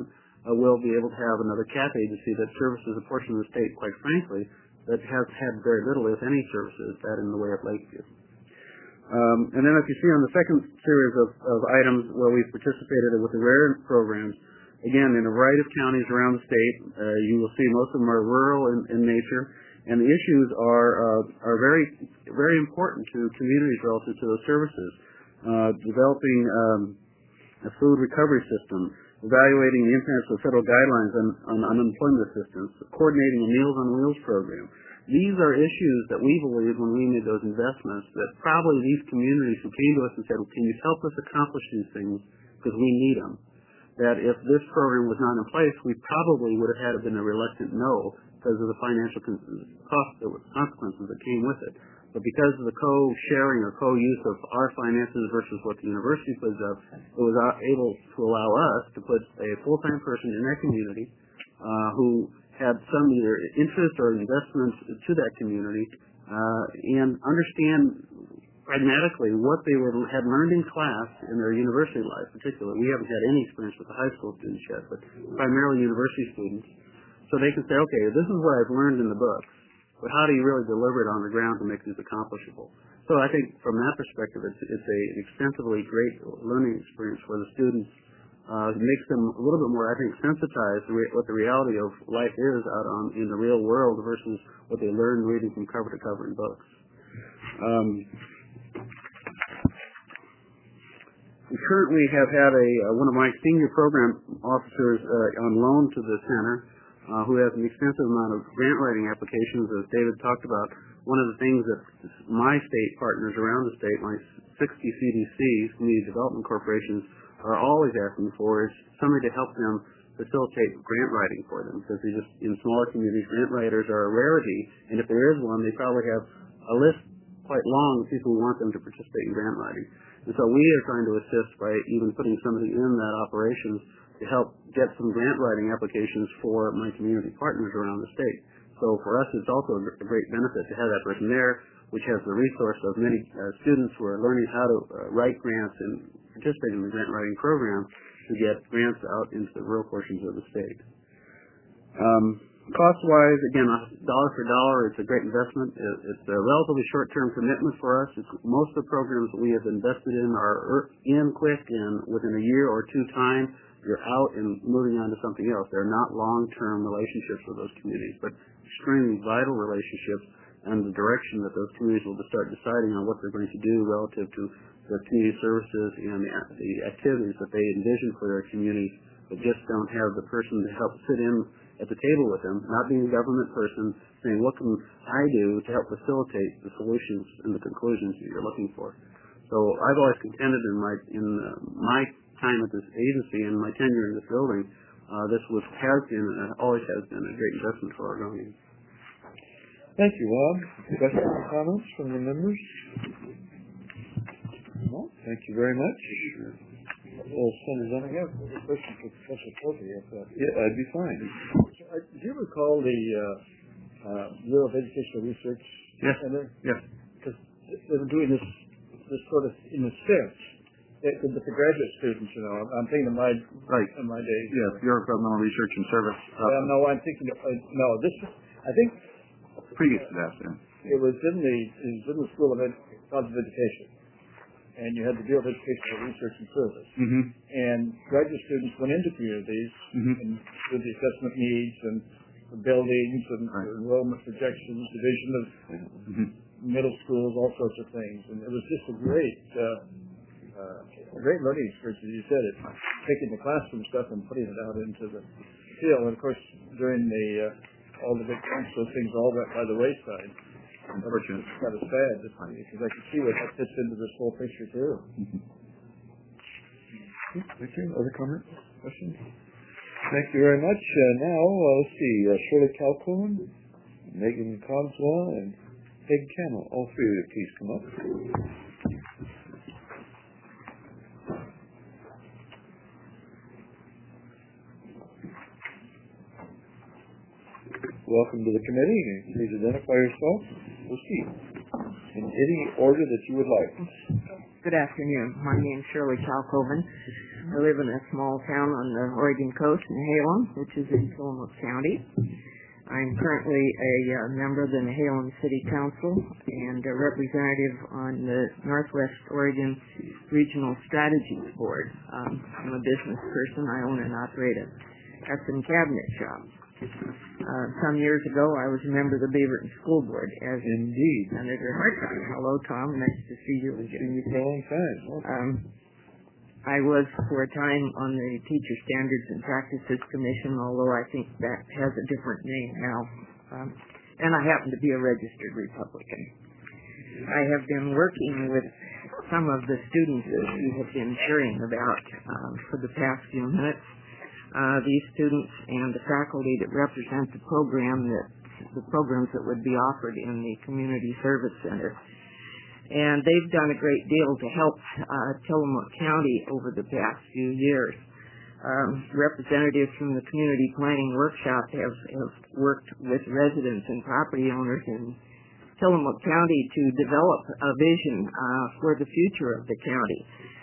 uh, we'll be able to have another C A P agency that services a portion of the state, quite frankly, that has had very little, if any, services, that in the way of Lakeview. Um, and then if you see on the second series of, of items where we've participated with the RARE programs, again, in a variety of counties around the state, uh, you will see most of them are rural in, in nature, and the issues are uh, are very very important to communities relative to those services. Uh, developing um, a food recovery system, evaluating the impacts of federal guidelines on, on unemployment assistance, coordinating a Meals on Wheels program. These are issues that we believe when we made those investments that probably these communities who came to us and said, well, can you help us accomplish these things because we need them, that if this program was not in place, we probably would have had been a reluctant no because of the financial cost, the consequences that came with it. But because of the co-sharing or co-use of our finances versus what the university puts up, it was able to allow us to put a full-time person in that community uh, who had some either interest or investment to that community uh, and understand pragmatically what they were had learned in class in their university life, particularly. We haven't had any experience with the high school students yet, but primarily university students. So they can say, okay, this is what I've learned in the books, but how do you really deliver it on the ground to make these accomplishable? So I think from that perspective, it's, it's a, an extensively great learning experience for the students. Uh, it makes them a little bit more, I think, sensitized to re- what the reality of life is out on in the real world versus what they learn reading from cover to cover in books. Um, we currently have had a uh, one of my senior program officers uh, on loan to the center, uh, who has an extensive amount of grant writing applications, as David talked about. One of the things that my state partners around the state, my sixty C D Cs, Community Development Corporations, are always asking for is somebody to help them facilitate grant writing for them, because they just in smaller communities, grant writers are a rarity, and if there is one, they probably have a list quite long of people who want them to participate in grant writing. And so we are trying to assist by even putting somebody in that operations to help get some grant writing applications for my community partners around the state. So for us, it's also a great benefit to have that person there, which has the resource of many uh, students who are learning how to uh, write grants and participate in the grant writing program to get grants out into the rural portions of the state. Um, cost-wise, again, dollar for dollar, it's a great investment. It, it's a relatively short-term commitment for us. It's, most of the programs that we have invested in are in quick, and within a year or two time, you're out and moving on to something else. They're not long-term relationships with those communities, but extremely vital relationships and the direction that those communities will start deciding on what they're going to do relative to the community services and the, the activities that they envision for their community, but just don't have the person to help sit in at the table with them, not being a government person, saying, what can I do to help facilitate the solutions and the conclusions that you're looking for? So I've always contended in my in uh, my time at this agency and my tenure in this building, uh, this was has been uh, always has been a great investment for Oregonians. Thank you, Rob. Questions or comments from the members? No, thank you very much. Well, Senator Dunn, I have a question for Professor Povey. Yeah, I'd be fine. Uh, do you recall the uh, uh, Bureau of Educational Research Yes. Center? Yes. Because they were doing this, this sort of, in a sense, it, with the graduate students, you know. I'm thinking of my, right. of my days. Yes, Bureau of Governmental Research and Service. Uh, yeah, no, I'm thinking of, uh, no, this, I think. Previous to that, then. It was in the, it was in the School of Ed, College of Education. And you had the Bureau of Educational Research and Service. Mm-hmm. And graduate students went into communities mm-hmm. and did the assessment needs and the buildings and right. enrollment projections, division of mm-hmm. middle schools, all sorts of things. And it was just a great, uh, uh, a great learning experience, as you said, it, taking the classroom stuff and putting it out into the field. And of course, during the uh, all the big camps, those things all went by the wayside. Unfortunate. It's kind of sad because I can see what that fits into this whole picture too. Mm-hmm. Thank you. Other comments? Questions? Thank you very much. Uh, now, uh, let's see, uh, Shirley Calcoen, Megan Cogswell, and Peg Camel. All three of you, please come up. Welcome to the committee. Please identify yourself. Proceed in any order that you would like. Good afternoon. My name is Shirley Calcoven. I live in a small town on the Oregon coast in Halem, which is in Tillamook County. I'm currently a uh, member of the Halem City Council and a representative on the Northwest Oregon Regional Strategies Board. Um, I'm a business person. I own and operate a custom cabinet shop. Uh, some years ago, I was a member of the Beaverton School Board. As Indeed. Senator Hartog. Hello, Tom. Nice to see you again. Seen you for a long time. Um, I was for a time on the Teacher Standards and Practices Commission, although I think that has a different name now. Um, and I happen to be a registered Republican. I have been working with some of the students that you have been hearing about um, for the past few minutes. Uh, these students and the faculty that represent the program that the programs that would be offered in the Community Service Center. And they've done a great deal to help uh, Tillamook County over the past few years. Um, representatives from the Community Planning Workshop have, have worked with residents and property owners in Tillamook County to develop a vision uh, for the future of the county.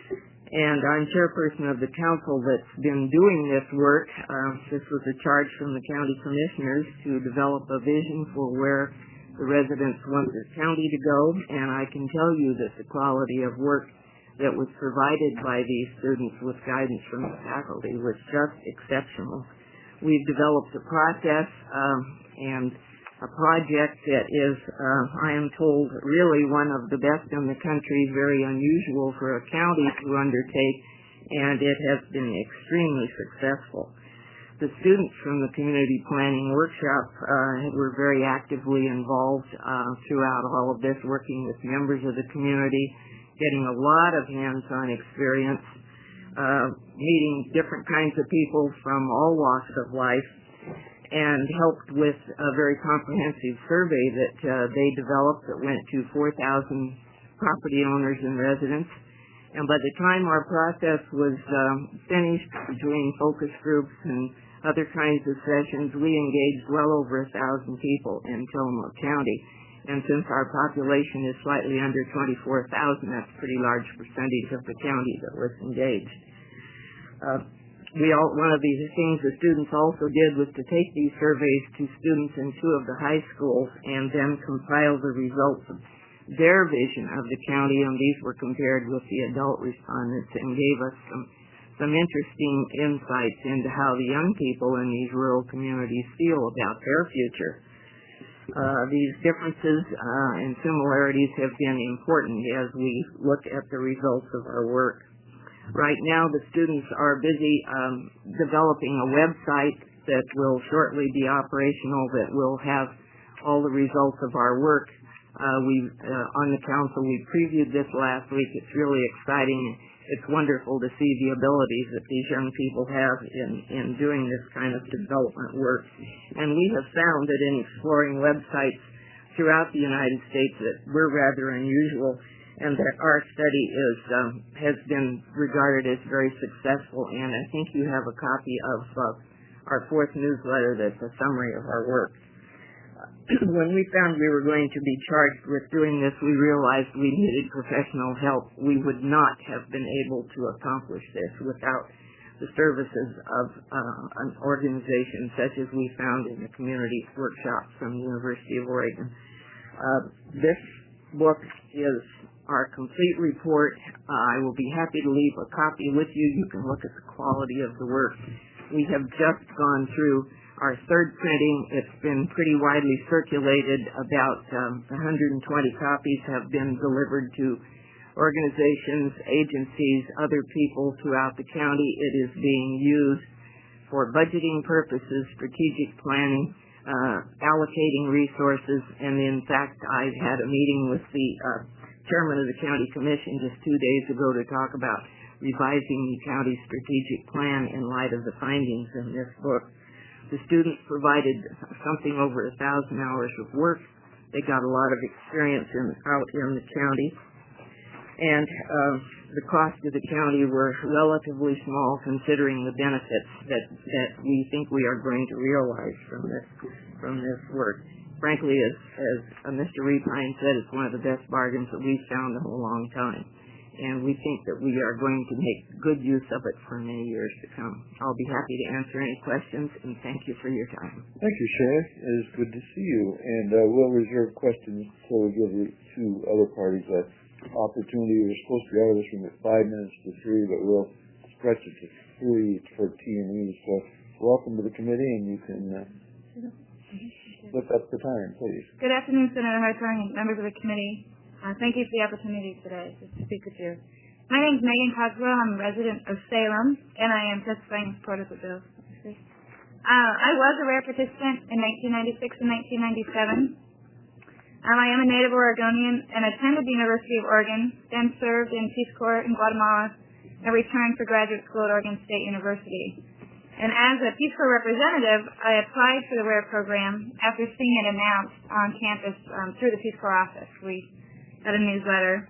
And I'm chairperson of the council that's been doing this work. Uh, this was a charge from the county commissioners to develop a vision for where the residents want their county to go, and I can tell you that the quality of work that was provided by these students with guidance from the faculty was just exceptional. We've developed a process um, and a project that is, uh, I am told, really one of the best in the country, very unusual for a county to undertake, and it has been extremely successful. The students from the Community Planning Workshop uh, were very actively involved uh, throughout all of this, working with members of the community, getting a lot of hands-on experience, uh, meeting different kinds of people from all walks of life, and helped with a very comprehensive survey that uh, they developed that went to four thousand property owners and residents. And by the time our process was um, finished, between focus groups and other kinds of sessions, we engaged well over a thousand people in Tillamook County. And since our population is slightly under twenty-four thousand, that's a pretty large percentage of the county that was engaged. Uh, we all, one of these things the students also did was to take these surveys to students in two of the high schools and then compile the results of their vision of the county, and these were compared with the adult respondents and gave us some some interesting insights into how the young people in these rural communities feel about their future. Uh, these differences uh, and similarities have been important as we look at the results of our work. Right now, the students are busy um, developing a website that will shortly be operational that will have all the results of our work. Uh, we uh, on the council, we previewed this last week. It's really exciting. It's wonderful to see the abilities that these young people have in, in doing this kind of development work. And we have found that in exploring websites throughout the United States that we're rather unusual, and that our study is um, has been regarded as very successful. And I think you have a copy of uh, our fourth newsletter that's a summary of our work. When we found we were going to be charged with doing this, we realized we needed professional help. We would not have been able to accomplish this without the services of uh, an organization such as we found in the Community Workshop from the University of Oregon. Uh, this book is our complete report. Uh, I will be happy to leave a copy with you. You can look at the quality of the work. We have just gone through our third printing. It's been pretty widely circulated. About um, one hundred twenty copies have been delivered to organizations, agencies, other people throughout the county. It is being used for budgeting purposes, strategic planning, uh, allocating resources, and in fact, I had a meeting with the uh, chairman of the county commission just two days ago to talk about revising the county's strategic plan in light of the findings in this book. The students provided something over a thousand hours of work. They got a lot of experience in, out in the county. And uh, the cost to the county were relatively small considering the benefits that, that we think we are going to realize from this, from this work. Frankly, as, as uh, Mister Repine said, it's one of the best bargains that we've found in a long time. and we think that we are going to make good use of it for many years to come. I'll be happy to answer any questions, and thank you for your time. Thank you, Shannon. It is good to see you, and uh, we'll reserve questions before we give the two other parties an opportunity. We're supposed to be out of this room at five minutes to three, but we'll stretch it to three for T and E. So welcome to the committee, and you can uh, look up the time, please. Good afternoon, Senator Hartung and members of the committee. Uh, thank you for the opportunity today to speak with you. My name is Megan Cosgrove. I'm a resident of Salem, and I am testifying in support of the bill. Uh, I was a rare participant in nineteen ninety-six and nineteen ninety-seven. Um, I am a native Oregonian and attended the University of Oregon, then served in Peace Corps in Guatemala, and returned for graduate school at Oregon State University. And as a Peace Corps representative, I applied for the RARE program after seeing it announced on campus um, through the Peace Corps office. We got a newsletter.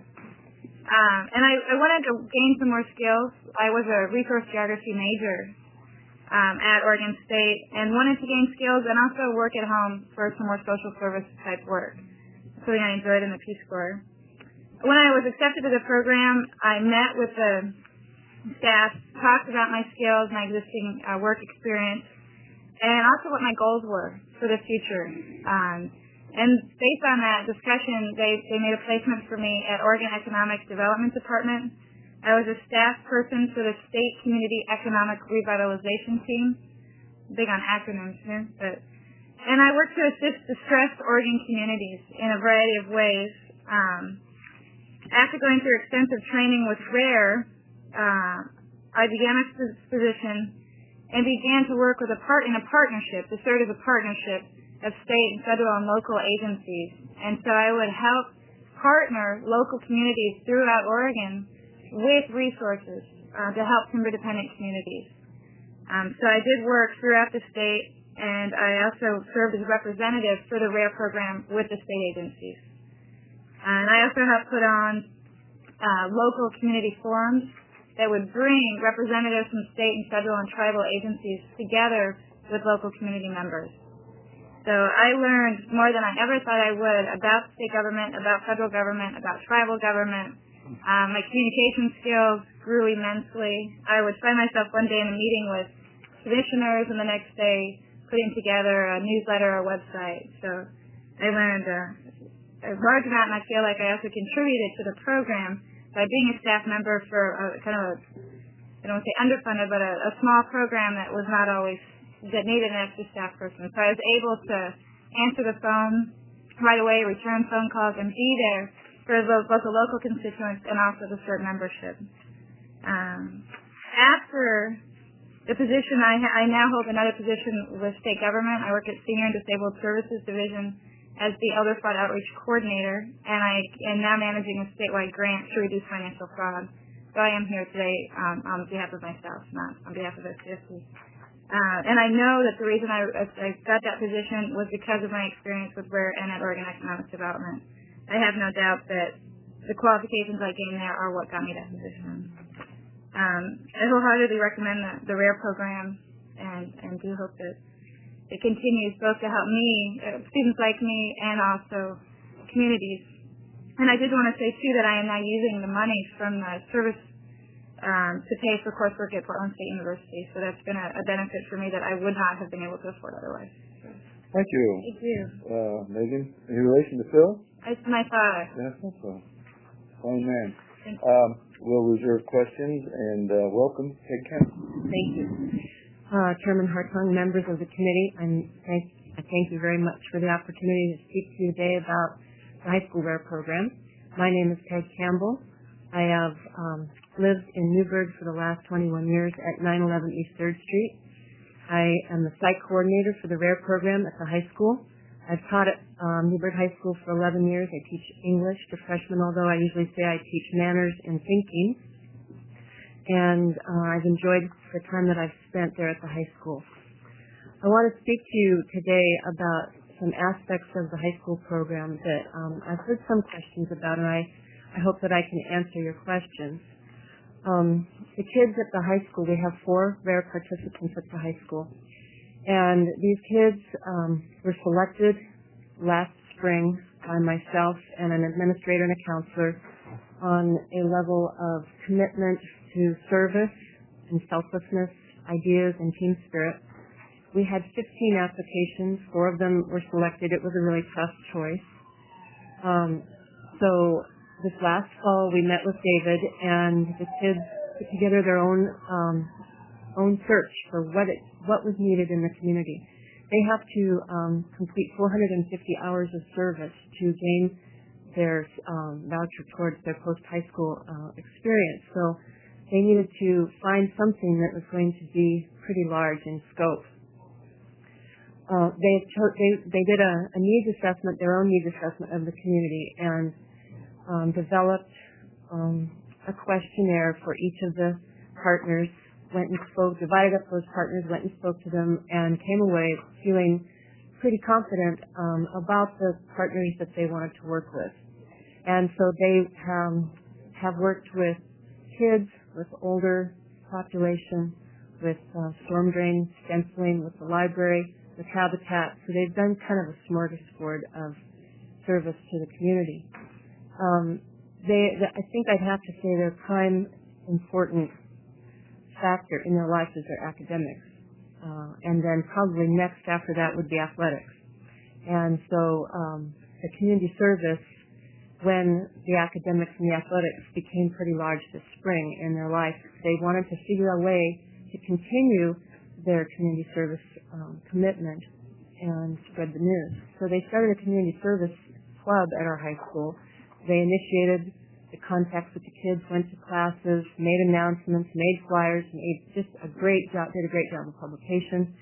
Um, and I, I wanted to gain some more skills. I was a resource geography major um, at Oregon State and wanted to gain skills and also work at home for some more social service type work. Something I enjoyed in the Peace Corps. When I was accepted to the program, I met with the staff, talked about my skills, my existing uh, work experience, and also what my goals were for the future. Um, And based on that discussion, they, they made a placement for me at Oregon Economic Development Department. I was a staff person for the State Community Economic Revitalization Team. Big on acronyms here. But, and I worked to assist distressed Oregon communities in a variety of ways. Um, after going through extensive training with RARE, uh, I began a position and began to work with a part in a partnership, to serve as a partnership of state and federal and local agencies. And so I would help partner local communities throughout Oregon with resources uh, to help timber-dependent communities. Um, so I did work throughout the state, and I also served as a representative for the RARE program with the state agencies. And I also helped put on uh, local community forums that would bring representatives from state and federal and tribal agencies together with local community members. So I learned more than I ever thought I would about state government, about federal government, about tribal government. Um, my communication skills grew immensely. I would find myself one day in a meeting with commissioners and the next day putting together a newsletter or website. So I learned uh, a large amount, and I feel like I also contributed to the program by being a staff member for a, kind of a, I don't want to say underfunded, but a, a small program that was not always that needed an extra staff person. So I was able to answer the phone right away, return phone calls, and be there for both, both the local constituents and also the C E R T membership. Um, after the position, I, I now hold another position with state government. I work at Senior and Disabled Services Division as the Elder Fraud Outreach Coordinator, and I am now managing a statewide grant to reduce financial fraud. So I am here today um, on behalf of myself, not on behalf of S C S D. Uh, and I know that the reason I, I got that position was because of my experience with RARE and at Oregon Economic Development. I have no doubt that the qualifications I gained there are what got me that position. Um, I wholeheartedly recommend the, the RARE program and, and do hope that it continues both to help me, uh, students like me, and also communities. And I did want to say, too, that I am now using the money from the service Um, to pay for coursework at Portland State University. So that's been a, a benefit for me that I would not have been able to afford otherwise. Thank you. Thank you. Uh, Megan, in relation to Phil? It's my father. Yes, that's so. Fine man. Thank you. Um, we'll reserve questions, and uh, welcome, Peg Kemp. Thank you. Uh, Chairman Hartung, members of the committee, I'm thank, I thank you very much for the opportunity to speak to you today about the high school RARE program. My name is Peg Campbell. I have um, lived in Newburgh for the last twenty-one years at nine eleven East third Street. I am the site coordinator for the RARE program at the high school. I've taught at um, Newburgh High School for eleven years. I teach English to freshmen, although I usually say I teach manners and thinking. And uh, I've enjoyed the time that I've spent there at the high school. I want to speak to you today about some aspects of the high school program that um, I've heard some questions about, and I I hope that I can answer your questions. Um, the kids at the high school, we have four RARE participants at the high school. And these kids um, were selected last spring by myself and an administrator and a counselor on a level of commitment to service and selflessness, ideas, and team spirit. We had fifteen applications. Four of them were selected. It was a really tough choice. Um, so this last fall, we met with David, and the kids put together their own um, own search for what it, what was needed in the community. They have to um, complete four hundred fifty hours of service to gain their um, voucher towards their post-high school uh, experience. So they needed to find something that was going to be pretty large in scope. Uh, they, they they did a, a needs assessment, their own needs assessment of the community, and um, developed um, a questionnaire for each of the partners. Went and spoke, divided up those partners, went and spoke to them, and came away feeling pretty confident um, about the partners that they wanted to work with. And so they um, have worked with kids, with older population, with uh, storm drain stenciling, with the library, with Habitat. So they've done kind of a smorgasbord of service to the community. Um, they, I think I'd have to say their prime important factor in their life is their academics. Uh, and then probably next after that would be athletics. And so um, the community service, when the academics and the athletics became pretty large this spring in their life, they wanted to figure a way to continue their community service um, commitment and spread the news. So they started a community service club at our high school. They initiated the contacts with the kids, went to classes, made announcements, made flyers, made just a great job, did a great job of publication.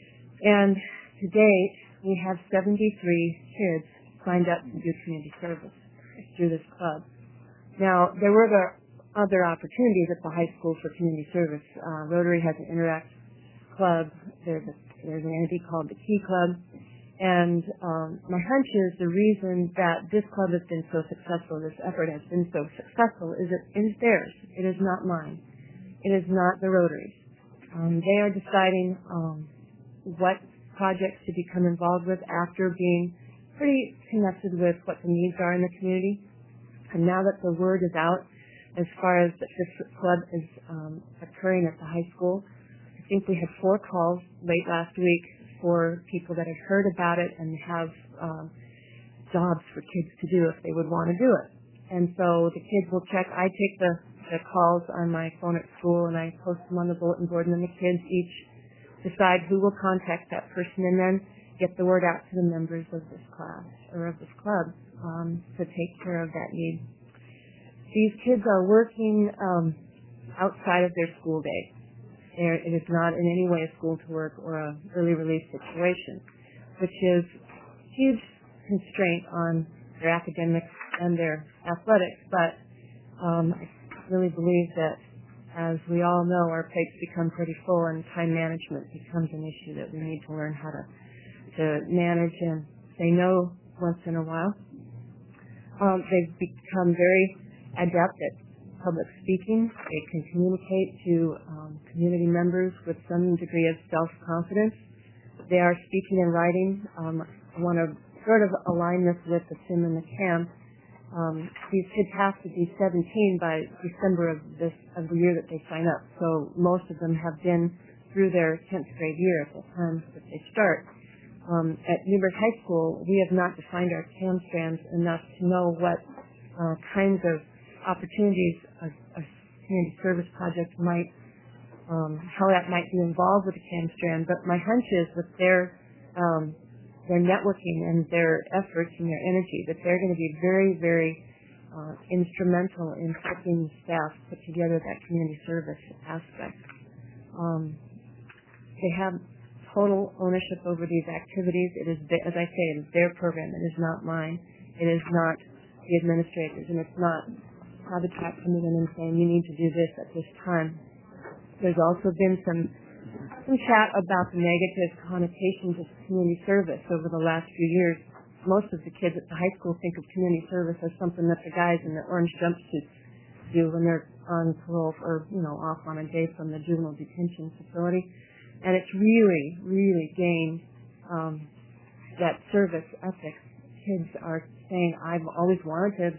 And to date, we have seventy-three kids signed up to do community service through this club. Now, there were the other opportunities at the high school for community service. Uh, Rotary has an Interact club. There's, a, there's an entity called the Key Club. And um, my hunch is the reason that this club has been so successful, this effort has been so successful, is it is theirs. It is not mine. It is not the Rotary's. Um, they are deciding um, what projects to become involved with after being pretty connected with what the needs are in the community. And now that the word is out as far as that this club is um, occurring at the high school, I think we had four calls late last week for people that had heard about it and have um, jobs for kids to do if they would want to do it. And so the kids will check. I take the, the calls on my phone at school and I post them on the bulletin board, and then the kids each decide who will contact that person and then get the word out to the members of this class or of this club um, to take care of that need. These kids are working um, outside of their school day. It is not in any way a school to work or a early release situation, which is a huge constraint on their academics and their athletics. But um, I really believe that, as we all know, our plates become pretty full and time management becomes an issue that we need to learn how to, to manage and say no once in a while. Um, they've become very adept at public speaking. They can communicate to um, community members with some degree of self-confidence. They are speaking and writing. Um, I want to sort of align this with the Sim and the Cam. Um, these kids have to be seventeen by December of this of the year that they sign up. So most of them have been through their tenth grade year at the time that they start. Um, at Newburgh High School, we have not defined our Cam strands enough to know what uh, kinds of opportunities a, a community service project might, um, how that might be involved with the CAM strand. But my hunch is with their um, their networking and their efforts and their energy, that they're going to be very, very uh, instrumental in helping staff put together that community service aspect. Um, they have total ownership over these activities. It is, as I say, it is their program. It is not mine. It is not the administrators, and it's not Habitat coming in and saying, you need to do this at this time. There's also been some some chat about the negative connotations of community service over the last few years. Most of the kids at the high school think of community service as something that the guys in the orange jumpsuits do when they're on parole or, you know, off on a day from the juvenile detention facility. And it's really, really gained um, that service ethic. Kids are saying, I've always wanted to be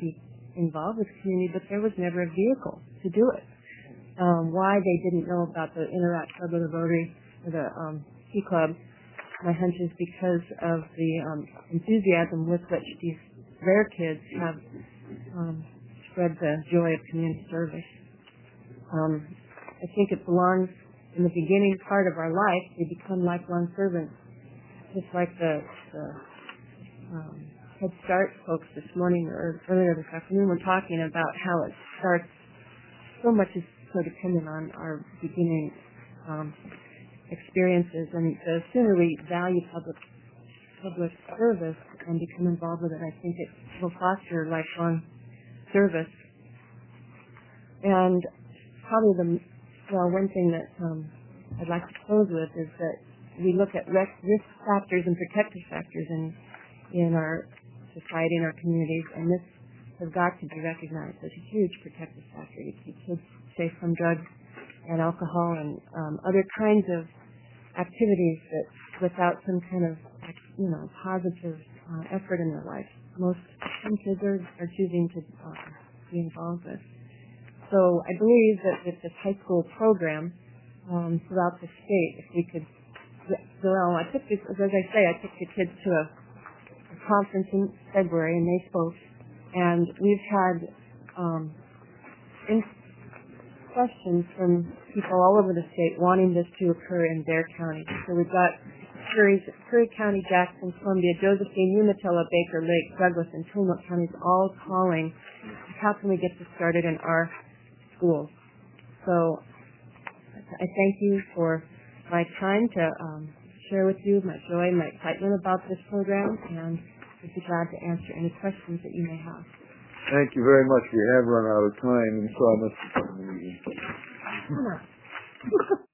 involved with community, but there was never a vehicle to do it. Um, why they didn't know about the Interact Club or the Rotary or the um, Tea Club, my hunch is because of the um, enthusiasm with which these rare kids have um, spread the joy of community service. Um, I think it belongs in the beginning part of our life. We become lifelong servants, just like the, the um, Head Start folks this morning or earlier this afternoon were talking about how it starts. So much is so dependent on our beginning um, experiences, and the sooner we value public public service and become involved with it, I think it will foster lifelong service. And probably the well, one thing that um, I'd like to close with is that we look at risk, risk factors and protective factors in in our society and our communities, and this has got to be recognized as a huge protective factor to keep kids safe from drugs and alcohol and um, other kinds of activities that, without some kind of, you know, positive uh, effort in their life, most some kids are, are choosing to uh, be involved with. So I believe that with this high school program um, throughout the state, if we could, well, I took this, as I say, I took the kids to a, a conference in February, and they spoke, and we've had um, in questions from people all over the state wanting this to occur in their county. So we've got Curry, Curry County, Jackson, Columbia, Josephine, Umatilla, Baker Lake, Douglas, and Tillamook counties all calling, how can we get this started in our schools? So I thank you for my time to um, share with you my joy and my excitement about this program, and I'd be glad to answer any questions that you may have. Thank you very much. We have run out of time, and so I must.